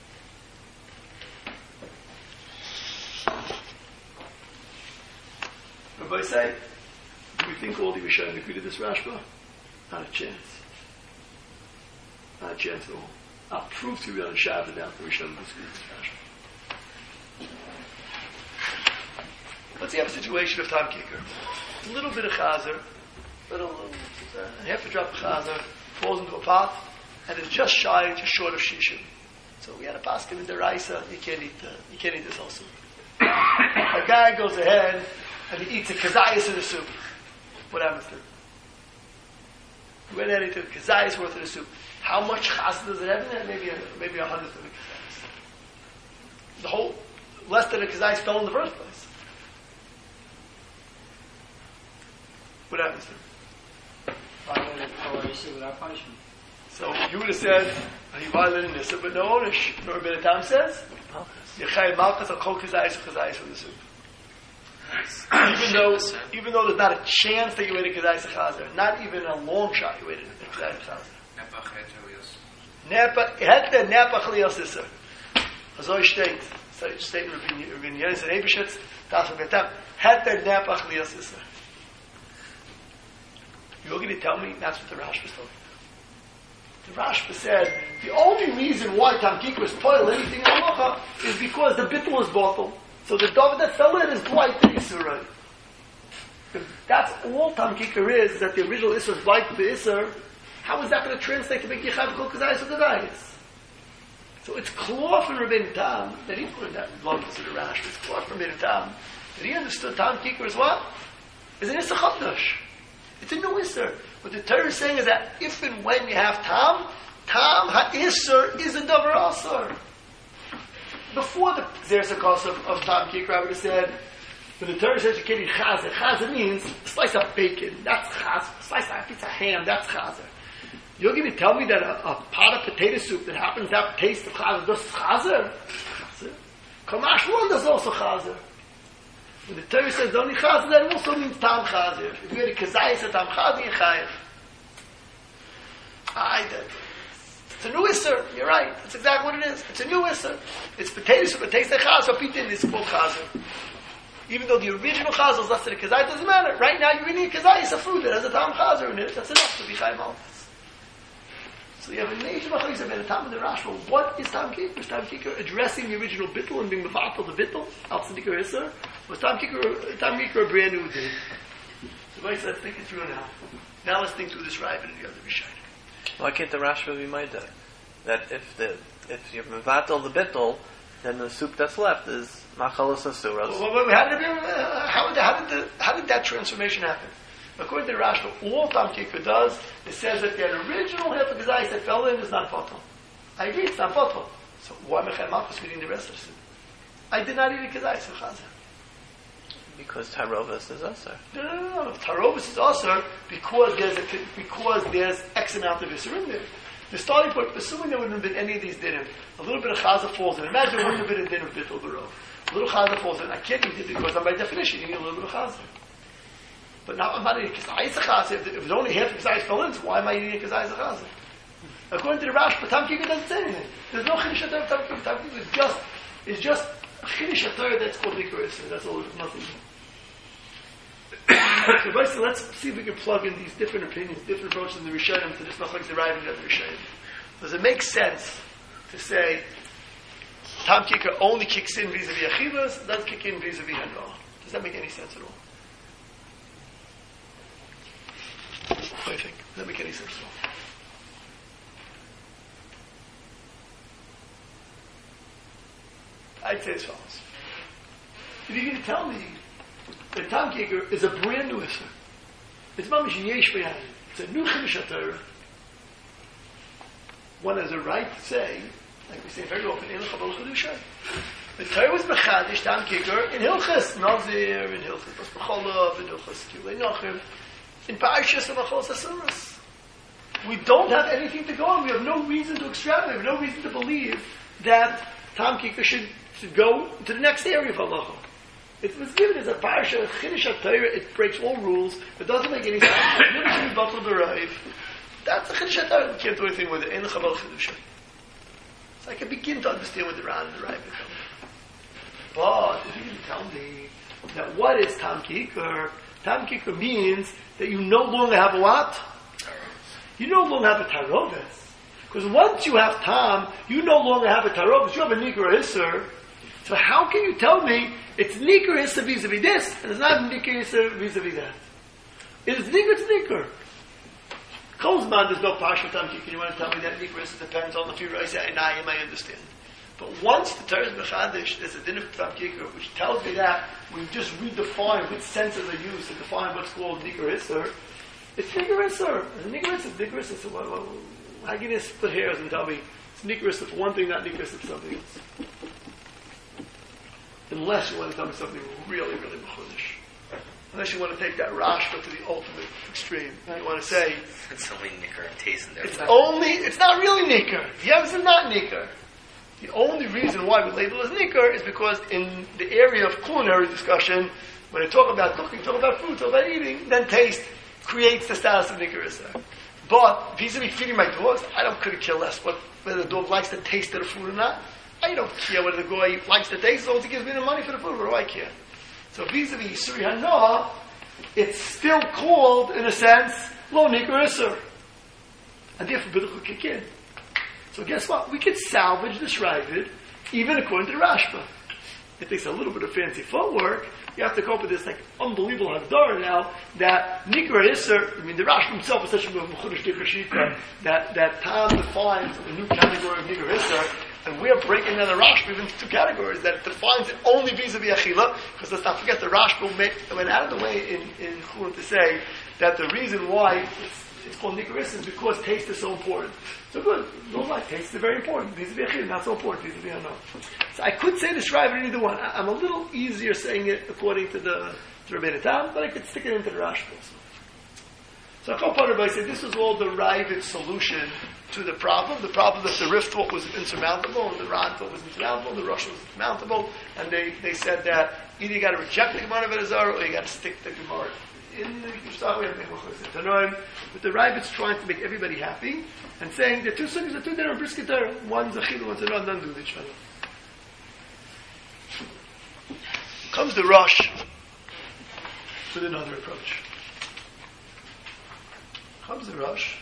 Rabbi say, do we think all the Rishonim agree to this Rashba? Not a chance. Not a chance at all. I'll prove to you on Shabbat now the Rishonim disagree with this Rashba. Let's say you have a situation of Tam Kikar. A little bit of chazer, half a drop of chazer, falls into a pot, and it's just shy, just short of shishim. So we had a paskin in the raisa, you can't eat this whole soup. A guy goes ahead and he eats a kazayas in the soup. What happens to him? He went ahead and ate a kazayas worth of the soup. How much chazer does it have in there? Maybe 100 of the kazayas. The whole, less than a kazayas fell in the first place. What happens to him? Without punishment. So you would have said he violated Nissa, but no ownership. Nor Ben Tam says Yechai Malchus al Kol Kazayis from the soup. Even though there's not a chance that you ate a Kazayis Chazer, not even a long shot you ate a Kazayis Chazer. Hette Nepa Chlios Isser. Azoi steht in Rabbi Yenis and Ebershitz, das von Ben Tam. Hette Nepa Chlios Isser. You're going to tell me that's what the Rashba is talking about. The Rashba said the only reason why Tam Kikar is toil anything in halacha is because the bittul is bottle. So the dove that fell in is blight to Isser. That's all Tam Kikar is that the original Isser is blight to the Isser. How is that going to translate to make Yechav Kol Kazayis or Kazayis? So it's clear from Rabbeinu Tam that he learned that belongs to the Rashba. It's clear from Rabbeinu Tam that he understood Tam Kikar is what? Is an Isser Chadash. It's a new Isser. What the Torah is saying is that if and when you have Tam Ha-Isser is a Davar Asar. Before the Xeris HaKos of Tam Kikar, I would have said, when the Torah says you can't eat Chazer, Chazer means a slice of bacon, that's Chazer. A slice of a piece of ham, that's Chazer. You're going to tell me that a pot of potato soup that happens to have taste of Chazer, does Chazer? Kamash one does also Chazer. When the Torah says only Chazer, that also means Tam Chazer. If you had a Kazayas at Tam Chazer, you're Chayev. It's a new Isser. You're right. That's exactly what it is. It's a new Isser. It's potato soup. It tastes like Chazer. So Pitin is called Chazer. Even though the original Chazer is less than a Kazayas, it doesn't matter. Right now, you're eating a Kazayas, a food that has a Tam Chazer in it. That's enough to be Chayev Malchus. So you have a major machlokes about the Tam and the Rashba. What is Tam Kikar? Is Tam Kikar addressing the original bittul and being mevatel the bittul? Al Tzedikar Isser? Was Tam Kikar a brand new day? So let's think it through now. Now let's think through this Ravid and the other Rishayim. Why can't the Rashba be made that if you're mevatel the bittul, then the soup that's left is machalos asuros? How did that transformation happen? According to the Rashba, all Tam Kikar does, it says that the original half of Kazayis that fell in is not potel. I agree, it's not potel. So why Mechay Malchus eating the rest of the soup? I did not eat a Kazayis for Chazer. Because Tarovas is Aser. No. Tarovas is Aser because there's X amount of Isser in there. The starting point, assuming there wouldn't have been any of these dinim, a little bit of Chazer falls in. Imagine there wouldn't have been a din of Bittul Barov. A little Chazer falls in. I can't eat it because I'm by definition eating a little bit of Chazer. But now I'm not eating Kazayis Chazer. If there's only half of Kazayis fell in, so why am I eating Kazayis Chazer? According to the Rashba, Tam Kikar doesn't say anything. There's no Chiddush HaTorah of Tam Kikar. Tam Kikar is just a Chiddush HaTorah that's called Nikar Isser. That's all. Nothing. So basically, let's see if we can plug in these different opinions, different approaches in the Rishonim to this machlokes deriving of the Rishonim. Does it make sense to say Tam Kikar only kicks in vis-a-vis Achivas, doesn't kick in vis-a-vis Hanra? Does that make any sense at all? What do you think? Does that make any sense at all? I'd say as follows. If you're going to tell me that Tam Kikar is a brand new Isser, it's mamish yesh b'yadim, it's a new Chiddush HaTorah, one has a right to say, like we say very often, in Chabal Chidushay, the Torah was mechadish Tam Kikar in Hilchas Nazir, in Hilchas Bas B'cholav, in Hilchas Kilei Nachem, in Parashas and Machalos Asuros. We don't have anything to go on. We have no reason to extrapolate. We have no reason to believe that Tam Kikar should go to the next area of halacha. It was given as a parsha, Chiddush HaTorah. It breaks all rules. It doesn't make any sense. That's the Chiddush HaTorah. We can't do anything with it. Ein l'chabal Chiddush. So I can begin to understand what the Ran and the Rav are. But if you can tell me that what is Tam Kikar? Tam Kikar means that you no longer have a what? You no longer have a tarovis. Because once you have Tam, you no longer have a tarovis. You have a Nikar Isser. So how can you tell me it's Nikar Isser vis-a-vis this, and it's not Nikar Isser vis-a-vis that? It is Nikar, it's Nikar. Kolzman, there's no Parsha Tam Kikar. You want to tell me that Nikar Isser depends on the few I say, I understand. But once the Torah is Mechadish, there's a din of Tam Kikar, which tells me that we just redefine which senses are used to define what's called Nikar Isser. It's Nikar Isser. It's Nikar Isser. Nikar Isser. So how can you split hairs and tell me it's Nikar Isser for one thing, not Nikar Isser for something else? Unless you want to tell me something really, really Mechadish. Unless you want to take that Rashba to the ultimate extreme. You want to say it's only Nikar and taste in there. It's not really Nikar. Yevs is not Nikar. The only reason why we label as Nikar is because in the area of culinary discussion, when I talk about cooking, talk about food, talk about eating, then taste creates the status of Nikar Isser. But vis-a-vis feeding my dogs, I don't could care less whether the dog likes the taste of the food or not. I don't care whether the guy likes the taste, as long as he gives me the money for the food. What do I care? So vis-a-vis Yisuri Hanoah, it's still called, in a sense, Lo Nikar Isser. And therefore, B'dach will kick in. So guess what? We could salvage this Ravid, even according to the Rashba. It takes a little bit of fancy footwork. You have to come up with this unbelievable Hagdara now that Nikar Isser, the Rashba himself is such a Mechudesh Dikar Shita that Tom defines a new category of Nikar Isser, and we're breaking down the Rashba into two categories that defines it only vis-a-vis Achila, because let's not forget the Rashba went out of the way in Chulin to say that the reason why it's called Nikar Isser is because taste is so important. So good. No like taste is very important. Vis-a-vis Achila, not so important. Vis-a-vis Hanoah. So I could say the Shriver in either one. I'm a little easier saying it according to the Rabbeinu Tam, but I could stick it into the Rashba also. So I said this was all the Ravid solution to the problem. The problem that the Rif thought was insurmountable, and the Ran thought was insurmountable, the Rosh was insurmountable, and they said that either you got to reject the Gemara of Elazar or you got to stick the Gemara in the Yishtahu and Mechos. But the Ravid's trying to make everybody happy and saying the two sunnahs are two different brisket Torah. One's a chilul, one's a non, none do with each other. Comes the Rosh with another approach. Comes the Rosh.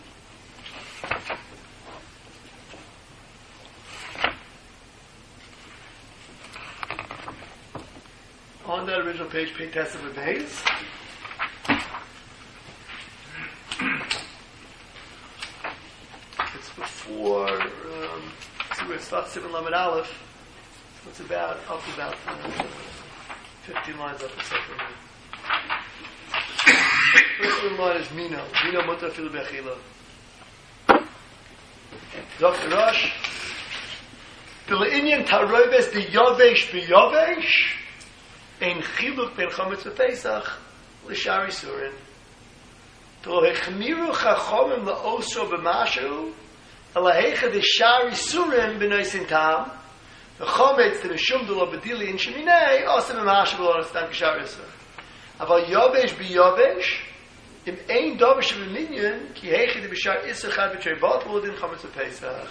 On that original page, Pei Tessa Beis. It's before, see where it starts, Simon Lamed Aleph. So it's about 15 lines up the second line. First line is Mina. Mina Mutar Fil Bechila. Dr. Rosh. B'le'inyan taroves b'yovesh b'yovesh ein chiluk ben chametz v'pesach l'shari surin. To hechmiru chachomim la'oso b'mashu alahecha d'shari surin b'noisin tam v'chometz t'neshum d'lo b'dili in sheminei osem b'mashu b'lo n'stam k'shari surin. Aval yovesh b'yovesh im ein dovish b'minyan ki hecha d'b'shar isser chad b'trei bat v'lodin chametz v'pesach.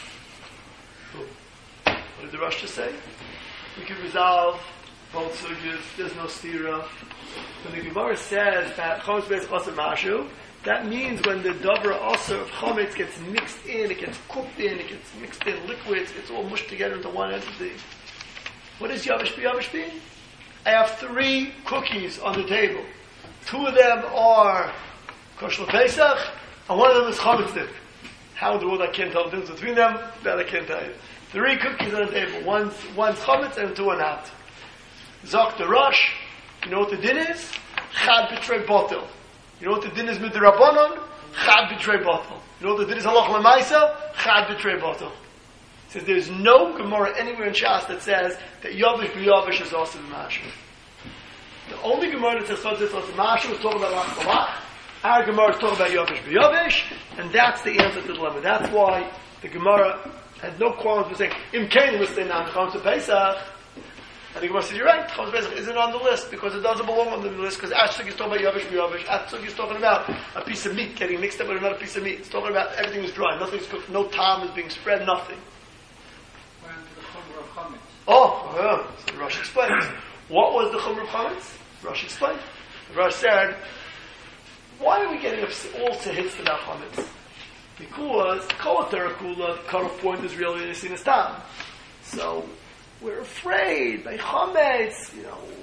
What did the Rosh just say? We can resolve both sugyas. There's no stira. When the Gemara says that chometz beis osir mashu, that means when the dobra osir of chometz gets mixed in, it gets cooked in, it gets mixed in liquids, it's all mushed together into one entity. What does yavish b'yavish mean? I have 3 cookies on the table. 2 of them are kosher Pesach, and 1 of them is chometz dip. How in the world I can't tell the difference between them? That I can't tell you. 3 cookies on the table. One's chometz and 2 are not. Zok the Rosh. You know what the din is? Chad b'trei botel. You know what the din is with the Rabbanon? Chad b'trei botel. You know what the din is halach l'maisa? Chad b'trei botel. It says there's no Gemara anywhere in Shas that says that Yavish b'Yavish is also the Mashu. The only Gemara that says this was the Mashu is talking about Lach Balach. Our Gemara is talking about Yavish b'Yavish, and that's the answer to the dilemma. That's why the Gemara had no qualms with saying, Im Kain was saying, Pesach. And the Gemara says, you're right, Chametz Pesach isn't on the list because it doesn't belong on the list because Ashtuk is talking about Yavish B'Yavish. Ashtuk is talking about a piece of meat getting mixed up with another piece of meat. It's talking about everything is dry, nothing's cooked, no time is being spread, nothing. We're into the Chumrah of Chametz. Oh, so the Rosh explains. What was the Chumrah of Chametz? The Rosh explained. The Rosh said, why are we getting all to hits about Chametz? Because Kol Terakula, the cutoff point is really Nisin Estam. So we're afraid by Chametz,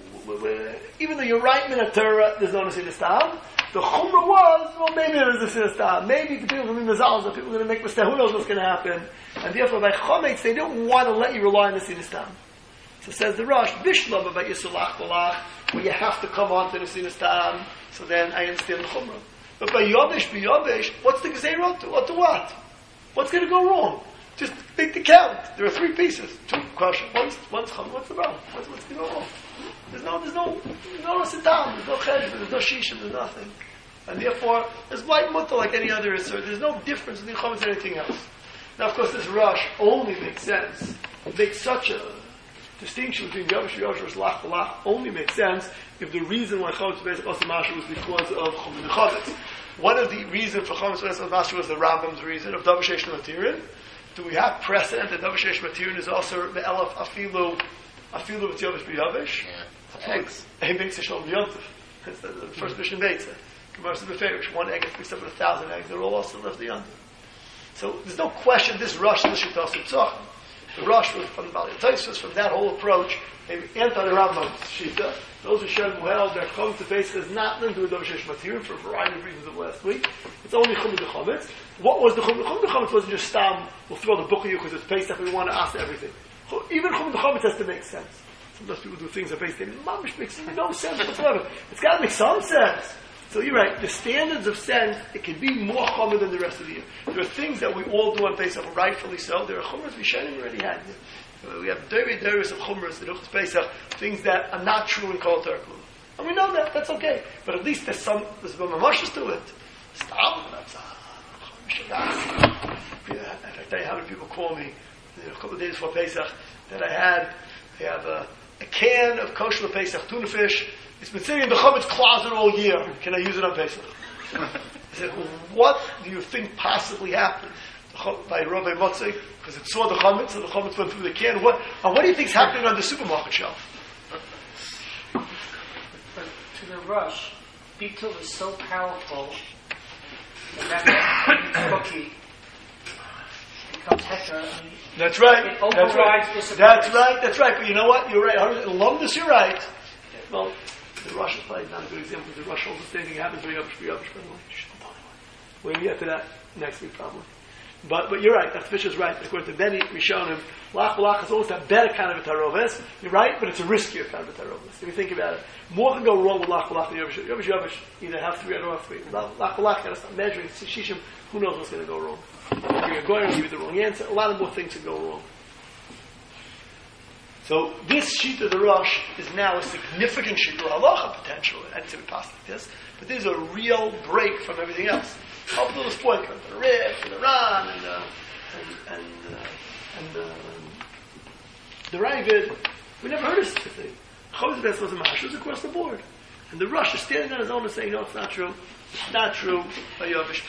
even though you're right in a Torah, there's no Nisin Estam. The Chumrah was, well, maybe there's Nisin Estam. Maybe the people are going to be Mazal, the people are going to make mistakes, who knows what's going to happen. And therefore by Chametz, they don't want to let you rely on Nisin Estam. So says the Rosh, Bishlov about Yisulach Balach, where you have to come on to Nisin Estam, so then I understand the Chumrah. But by Yavish, what's the Gzeirah to? To what? What's going to go wrong? Just make the count. There are 3 pieces. 2 questions. One's Chum. What's the problem? What's going to go wrong? There's no Sitam. There's no Chesh. There's no Shishim. There's nothing. And therefore, there's light mutter like any other Isser. There's no difference between Chum and anything else. Now, of course, this Rush only makes sense. It makes such a distinction between Yavish and Yavish versus Lach Balach only makes sense if the reason why Chametz Pesach also Masha was because of Chum and Chametz. One of the reasons for Chametz Pesach Masha was the Rambam's reason of Davashesh Matirin. Do we have precedent that Davashesh Matirin is also the Elef Afilu with Yavish B'Yavish? Yeah. Eggs. He makes a Shalom Yontif. That's the first mission Beitzah. Gemara says Beferish, 1 egg is mixed up with 1,000 eggs. They're all also left the Yontif. So there's no question this Rush is the Shitas Tzachim. The Rush was from Bali Taisus, from that whole approach, they anti the Rambam's Shita. Those who held that Chametz Pesach is not linked to the Davashesh Matirin for a variety of reasons of last week. It's only Chum the Chametz. What was the Chum? The Chum the Chametz wasn't just Stam, we'll throw the book at you because it's Pesach, we want to ask everything. Even Chum the Chametz has to make sense. Sometimes people do things that based in Mamish makes no sense whatsoever. It's got to make some sense. So you're right, the standards of sense, it can be more Chumrah than the rest of the year. There are things that we all do on Pesach, rightfully so. There are Chumras we shouldn't already had. We have derivative of Chumras in Uchas Pesach, things that are not true in Kol Terakula. And we know that, that's okay. But at least there's mamashas to it. Stop, that's I tell you how many people call me a couple of days before Pesach that I have a can of kosher Pesach tuna fish. It's been sitting in the Chametz closet all year. Can I use it on Pesach? I said, what do you think possibly happened by Rabbi Motzei? Because it saw the Chametz, and the Chametz went through the can. What do you think is happening on the supermarket shelf? But to the Rush, Bitul is so powerful that cookie becomes Heter. That's right. It overrides this. That's right. But you know what? You're right. Lumdus, you're right. Well, the Rush is probably not a good example because the Rush holds the same thing happens when Yavish, by the way. We'll get to that next week probably. But you're right, that fish is right. According to Benny Rishonim, Lach Balach is always a better kind of a taroves. You're right, but it's a riskier kind of a taroves. If you think about it, more can go wrong with Lach Balach than Yavish. Either have 3 or don't have 3. Lach Balach, got to start measuring, shishim, who knows what's going to go wrong. If you're going to give you the wrong answer, a lot of more things can go wrong. So this sheet of the Rosh is now a significant sheet of halacha potential. I'd say we passed like this, but this is a real break from everything else. Up to this point, from the Rif, and the Ran, and the Ravid, we never heard of such a thing. Chametz Pesach was a mashus across the board, and the Rosh is standing on his own and saying, "No, it's not true. It's not true." By Yavish.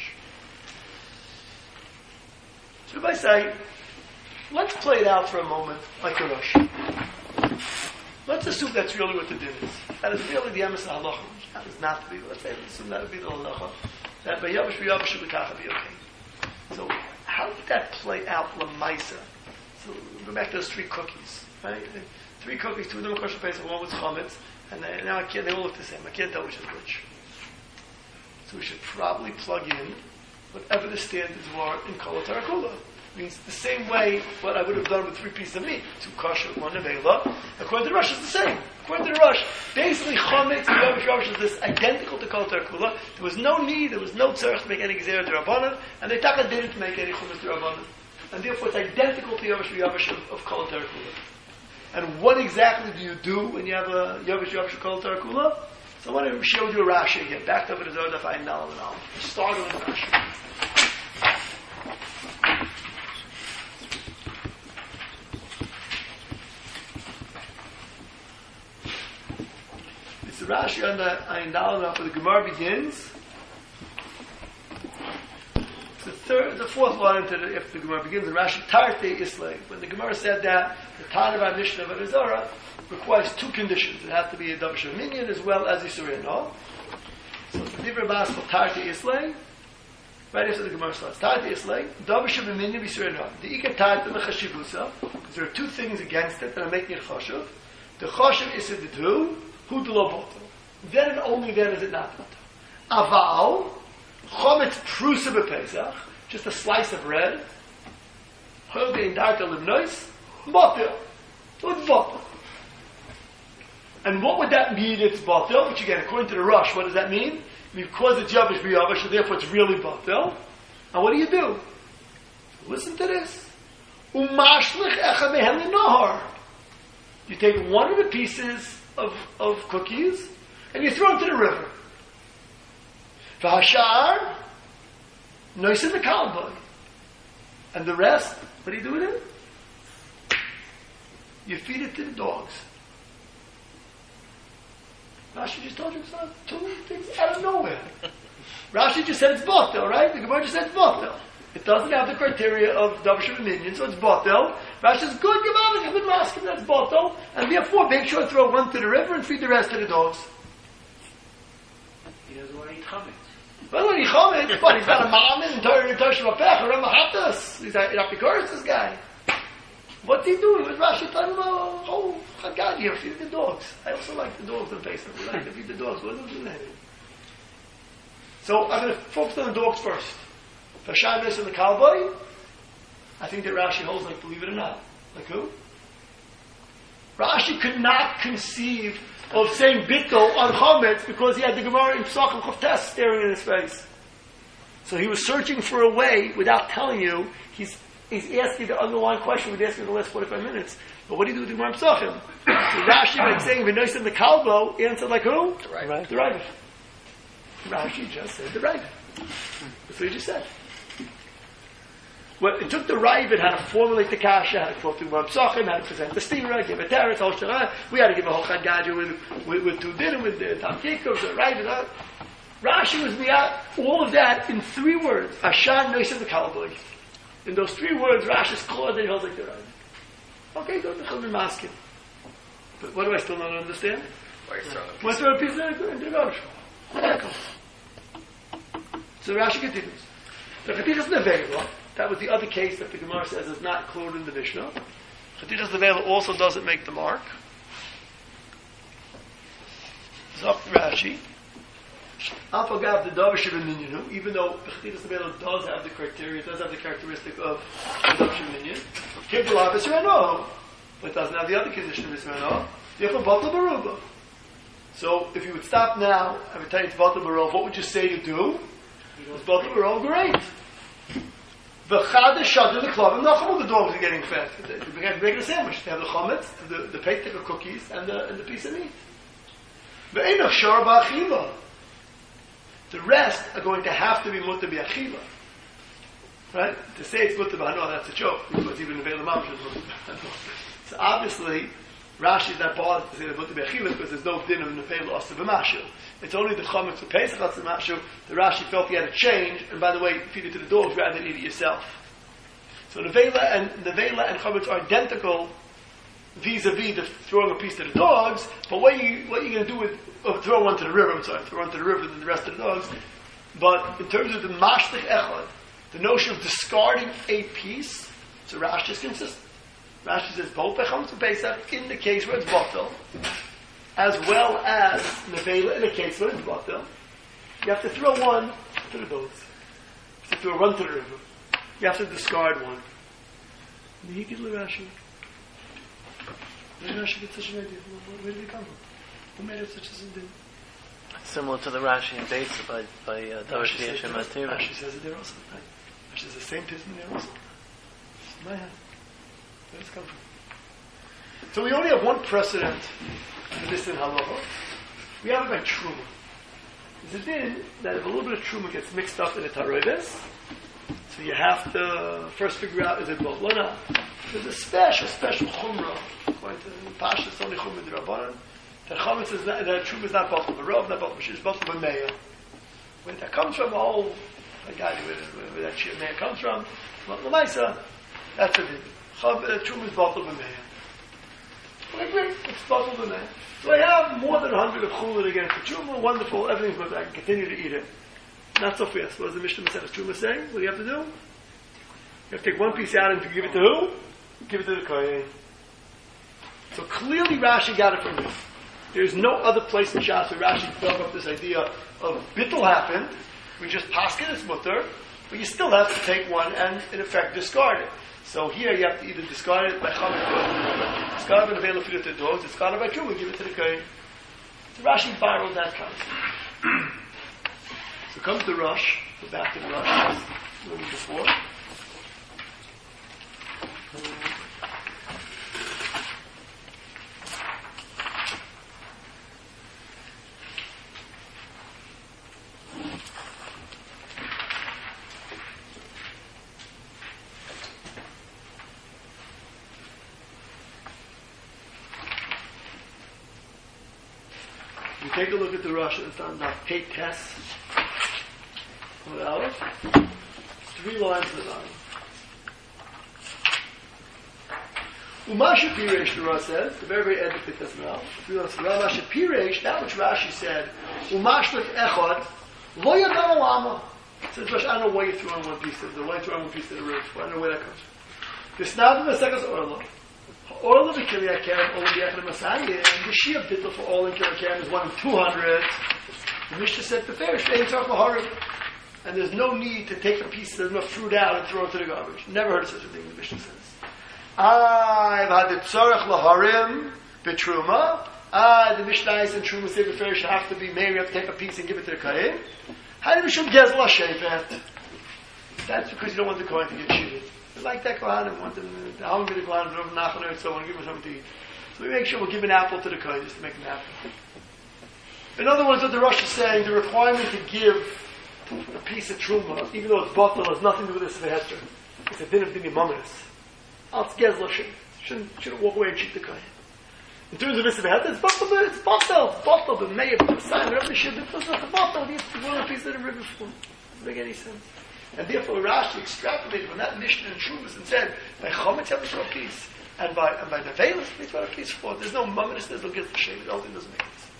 So if I say, let's play it out for a moment like a Rosh. Let's assume that's really what the din is. That is really the emes halacha. That is not to be. Let's assume that would be the halacha. That by Yavish should be okay. So how did that play out lamaisa? So go back to those 3 cookies. Right? 3 cookies, 2 of them are kosher Pesach, 1 was chametz, and now they all look the same. I can't tell which is which. So we should probably plug in whatever the standards were in Kol Terakula. Means the same way what I would have done with 3 pieces of meat, 2 kosher, 1 nevela. According to the Rush, it's the same. According to the Rush, basically chametz and Yavish is this identical to Kol Terakula. There was no need, there was no tzarech to make any gzeirah d'Rabbanan, and they taka didn't make any chumash d'Rabbanan, and therefore it's identical to Yavish of Kol Terakula. And what exactly do you do when you have a Yavish of Kol Terakula? So I want to show you a Rashi again. Backed up in the Zohar Daf Ayin Dalet and Aleph. Start with Rashi. Rashi on the Ayin Daled where the Gemara begins. The fourth line if the Gemara begins, the Rashi Tarte Islay. When the Gemara said that, the Tana of Mishnah of Arizara requires two conditions. It has to be a Davar Minyan as well as Yisurin. No? So the Divrei Bas for Tarte Islay. Right after the Gemara starts, Tarte Islay, Davar Minyan Yisurin. The Ika Tarte the Chashivusa. There are two things against it that are making it Chashiv. The Chashiv is the who the lo botel. Then and only then is it not botel. Aval. Chometz prusa b'Pesach, just a slice of bread. Hodein darta limnois, botel. So it's botel. And what would that mean? It's botel, which again, according to the Rosh, what does that mean? Because it's yavish b'yavish, so therefore it's really botel. And what do? Listen to this. Umashlich echa mehem nahar. You take one of the pieces of cookies and you throw it to the river. V'hashar, nois in the kalboy. And the rest, what do you do with it? You feed it to the dogs. Rashi just told you it's not two things out of nowhere. Rashi just said it's botel, right? The Gemara just said it's botel. It doesn't have the criteria of Davar Minyan, so it's botel. Rashi says, good, Gemara, good masking, that's botel. And therefore, make sure to throw one to the river and feed the rest to the dogs. He doesn't want to eat chametz. Well, when he chametz, but he's got a mom and Torah Shvapech, or Ramahatas. He's not Apikoris, this guy. What's he doing? With Rashi talking about, oh, God, you're feeding the dogs. I also like the dogs in Pesach. We like to feed the dogs. What do you do? So I'm going to focus on the dogs first. Vashamis and the cowboy, I think that Rashi holds like, believe it or not. Like who? Rashi could not conceive of saying bittul on chametz because he had the Gemara in Pesachim Chavtes staring in his face. So he was searching for a way without telling you. He's asking the underlying question we'd ask in the last 45 minutes. But what do you do with the Gemara in Pesachim? So Rashi, by saying v'nois in the kalbo, answered like who? The Rav. Rashi just said the Rav. That's what he just said. Well, it took the Ravid how to formulate the kasha, how to quote the Gemara Pesachim, how to present the stira, give a teretz, whole shara. We had to give a whole chad with two din, with the tam kikos, the Ravid. Rashi was all of that in 3 words. Ashan noisem the kalboy. In those 3 words, Rashi's clause that he holds like the Ravid. Okay, go to the Chilman Maskin. But what do I still not understand? What's the piece in the garbage? So Rashi continues. The Chatichas Nevela. That was the other case that the Gemara says is not quoted in the Mishnah. Chatichas Nevela also doesn't make the mark. Zok Rashi. Alpagav the Davar Minyan, even though the Chatichas Nevela does have the criteria, does have the characteristic of the Davar Minyan, Kibbulav Yisrael, but it doesn't have the other condition of Yisrael. Therefore, Batal Baruba. So, if you would stop now, I would tell you it's Batal Barov, what would you say to do? It's Batal Barov, great. The chad is shad in the club, and nothing all the dogs are getting fed. They make a sandwich. They have the chametz, the peitek of cookies, and the piece of meat. The einach shar ba'achiva. The rest are going to have to be mutter b'achiva. Right? To say it's mutter b'hano, that's a joke, because even the Veil Mamash is mutter b'hano. So obviously, Rashi is not bothered to say the mutter b'achiva because there's no din of nefel asa b'mashu. It's only the chametz for Pesach asa b'mashu. The Rashi felt he had to change, and by the way, feed it to the dogs rather than eat it yourself. So the Vela and chametz are identical vis-a-vis the throwing a piece to the dogs. But what are you going to do with throw one to the river? I'm sorry, throw one to the river than the rest of the dogs. But in terms of the mashtich echad, the notion of discarding a piece, so Rashi is consistent. Rashi says both chametz and Pesach in the case where it's batel, as well as nevela in the case where it's batel. You have to throw one to the dogs. You have to throw one to the river. You have to discard one. He gives Rashi. Where did Rashi get such an idea? Where did he come from? Who made it such a thing? Similar to the Rashi and Beitza by Davar Yeshem Atira. Rashi says it there also. Right? Rashi says the same person there also. My hand. Where does it come from? So we only have one precedent for this in Halacha. We have it by Truma. There's a din that if a little bit of Truma gets mixed up in a Taroides, so you have to first figure out is it Botlana. There's a special Chumrah, according to the Pasha, it's only Chumrah D'Rabbanan, that chametz is not, that truma is not bottle barov, not bottle it's bottle b'meya. Where that comes from, the whole guy where that shit man comes from, l'maisa, that's a din. Truma is bottle b'meya. Okay, great. It's bottle b'meya. So I have more than 100 of chulin against the truma. Wonderful, everything's good. I can continue to eat it. Not so fast. What does the Mishnah Maseches Truma say? What do you have to do? You have to take one piece out and give it to who? Give it to the kohen. So clearly Rashi got it from this. There's no other place in Shas where Rashi dug up this idea of bittul happened. We just paskin its mutter, but you still have to take one and in effect discard it. So here you have to either discard it by chametz, discard it available to the dogs, discard it by truma, give it to the kohen. So Rashi borrowed that concept. So comes the Rosh. Go back to the Rosh. A little before. You take a look at the Rosh. It's on the Pei Tes. Aleph. 3 lines at the bottom. Umasha Piresh, the Rosh says, the very end of the Tes Aleph. 3 lines at the bottom. Umasha Piresh, that which Rashi said, Umashlik Echad, Lo Yadam Lama. Says Rosh, I don't know why you threw on one piece of the why you threw on one piece of the roof. I don't know where that comes from. This now the second Orla. Orla the Kiliakem, Orla the Echad Masayim, and the Shia Bittul for all in Kiliakem is 1 in 200. The Mishnah said the Farish, they ain't talking about Harim. And there's no need to take a piece of enough fruit out and throw it to the garbage. Never heard of such a thing, the Mishnah says. I've had the tzorech laharim betruma. The Mishnah and Truma say the Farish have to be made. We have to take a piece and give it to the kohen. How do we should gezla shefet? That's because you don't want the kohen to get cheated. They like that kohen and want them hungry the kohen and nachon and so on, give them something to eat. So we make sure we'll give an apple to the kohen just to make an apple. In other words, what the Rosh is saying, the requirement to give a piece of truma, even though it's bottle, has nothing to do with this vehester. It's a din of dini mominus. It's gezla shouldn't walk away and cheat the kohen. In terms of this vehester, it's bottle, the mayor, the sign, whatever the shit, it's not the bottle. You have to go a piece of the river for. Doesn't make any sense. And therefore, Rashi extrapolated from that Mishnah and Trumas and said, by chometz have to throw a piece, and by the veilus we throw a piece for. There's no mominus, there's no gezla shame. The whole thing doesn't make any sense.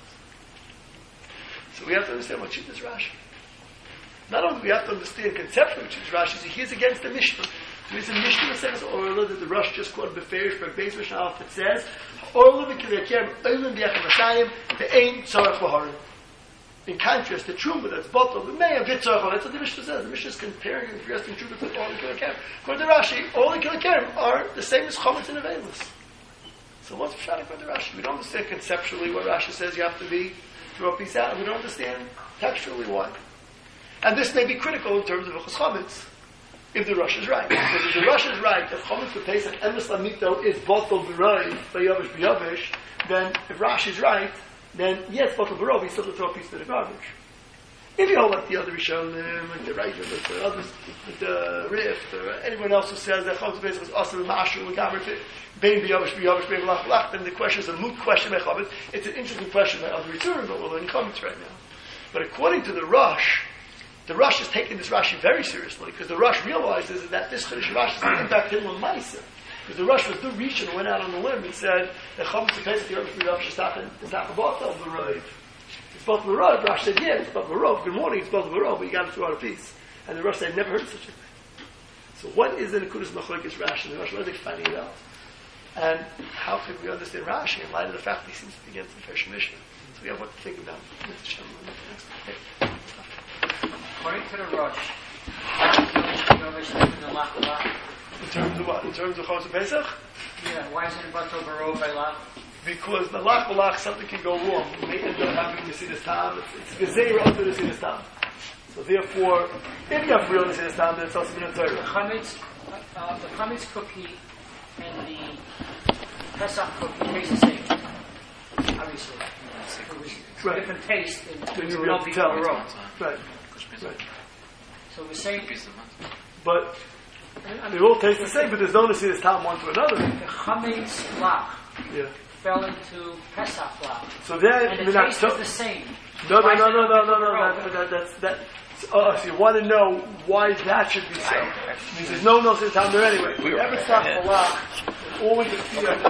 So we have to understand what cheat is Rashi. Not only do we have to understand conceptually which is Rashi, so he's against the Mishnah. There's a Mishnah that says, Orla, that the Rosh just quoted Beferish, but Beis Mishnah that says, Orla v'kiliakem, Oilim b'yachem Masayim, ve'ein tzorech v'harim. In contrast, the Truma that's bottled, the Me'ah v'tzorech, that's what the Mishnah says. The Mishnah is comparing and contrasting Truma to all the kiliakem. According to Rashi, all the kiliakem are the same as Chometz and Avelis. So what's Pshat according to Rashi? We don't understand conceptually what Rashi says you have to be, throw a piece out, and we don't understand textually why. And this may be critical in terms of Hilchos Chametz, if the Rosh is right. Because if the Rosh is right, if Chametz for Pesach Emes Lamito is bottled b'roi, b'yavish, then if Rashi is right, then yes, bottled b'roi, he still has to throw a piece to the garbage. If you hold up the other Rishonim, like the Raijah, like the others, like the Rift, or anyone else who says that Chametz Pesach is also Mashu, L'gamer, Bein b'yavish, Bein b'lach, then the question is a moot question by Chametz. It's an interesting question by other Ritzurim, but we're learning Chametz right now. But according to the Rosh is taking this Rashi very seriously, because the Rosh realizes that this Chiddush Rashi is going to impact him on Maisa. Because the Rosh was the Rishon and went out on the limb and said, the Chametz Pesach Yom Shmirav is not the bottle of the Rav. It's bottle of the Rav. Rosh said, yeah, it's bottle of the Rav. Good morning, it's bottle of the Rav, but you got to throw out a piece. And the Rosh said, never heard of such a thing. So what is the Nekudas Machlokes Rashi? And the Rosh, what are they finding it out? And how can we understand Rashi in light of the fact that he seems to be against the Farish Mishnah? So we have what to think about. According to the Rosh, in terms of what? In terms of Chametz Pesach? Yeah, why isn't it bottled b'roi by lach? Because the lach something can go wrong. You may end up having to see this time. It's gezeira up to see this time. So therefore, if you have real to see this time, then it's also been a Torah. The chametz cookie and the Pesach cookie taste the same. Obviously, it was different taste in you really tell. Right. So we're saying, but they all taste the same, but there's no to see this time one to another. The chametz lach Yeah. fell into Pesach lach. So there, And the taste is the same. No. Why is it That's. So you want to know why that should be so? Means there's no nosin tam there anyway. Whoever stops malach, always a fear of the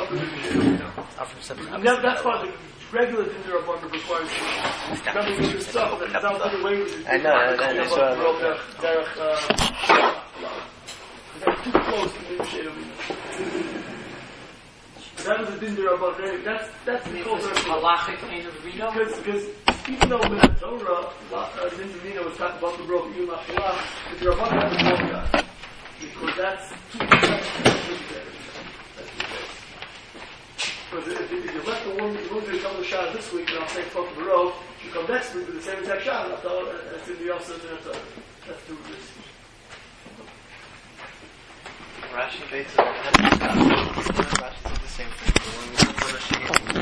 never. That's why the regular dinner of one requires. Remember we just stuff that it's not the way with it. I know. That's why. That's too close to the shade of it. That was the dinner of one. That's the closer. Malachic ain't of vino. Because even though in the Torah, Ninzamina was talking about the robe, even Machilah, the Rabban has to know that. Because that's too much. Because if you let the woman to come to the shot this week, and I'll say fuck the robe, you come next week with the same exact shot, and that's in the also in the Torah. That's too risky. Rashi basically Rashi said the same thing.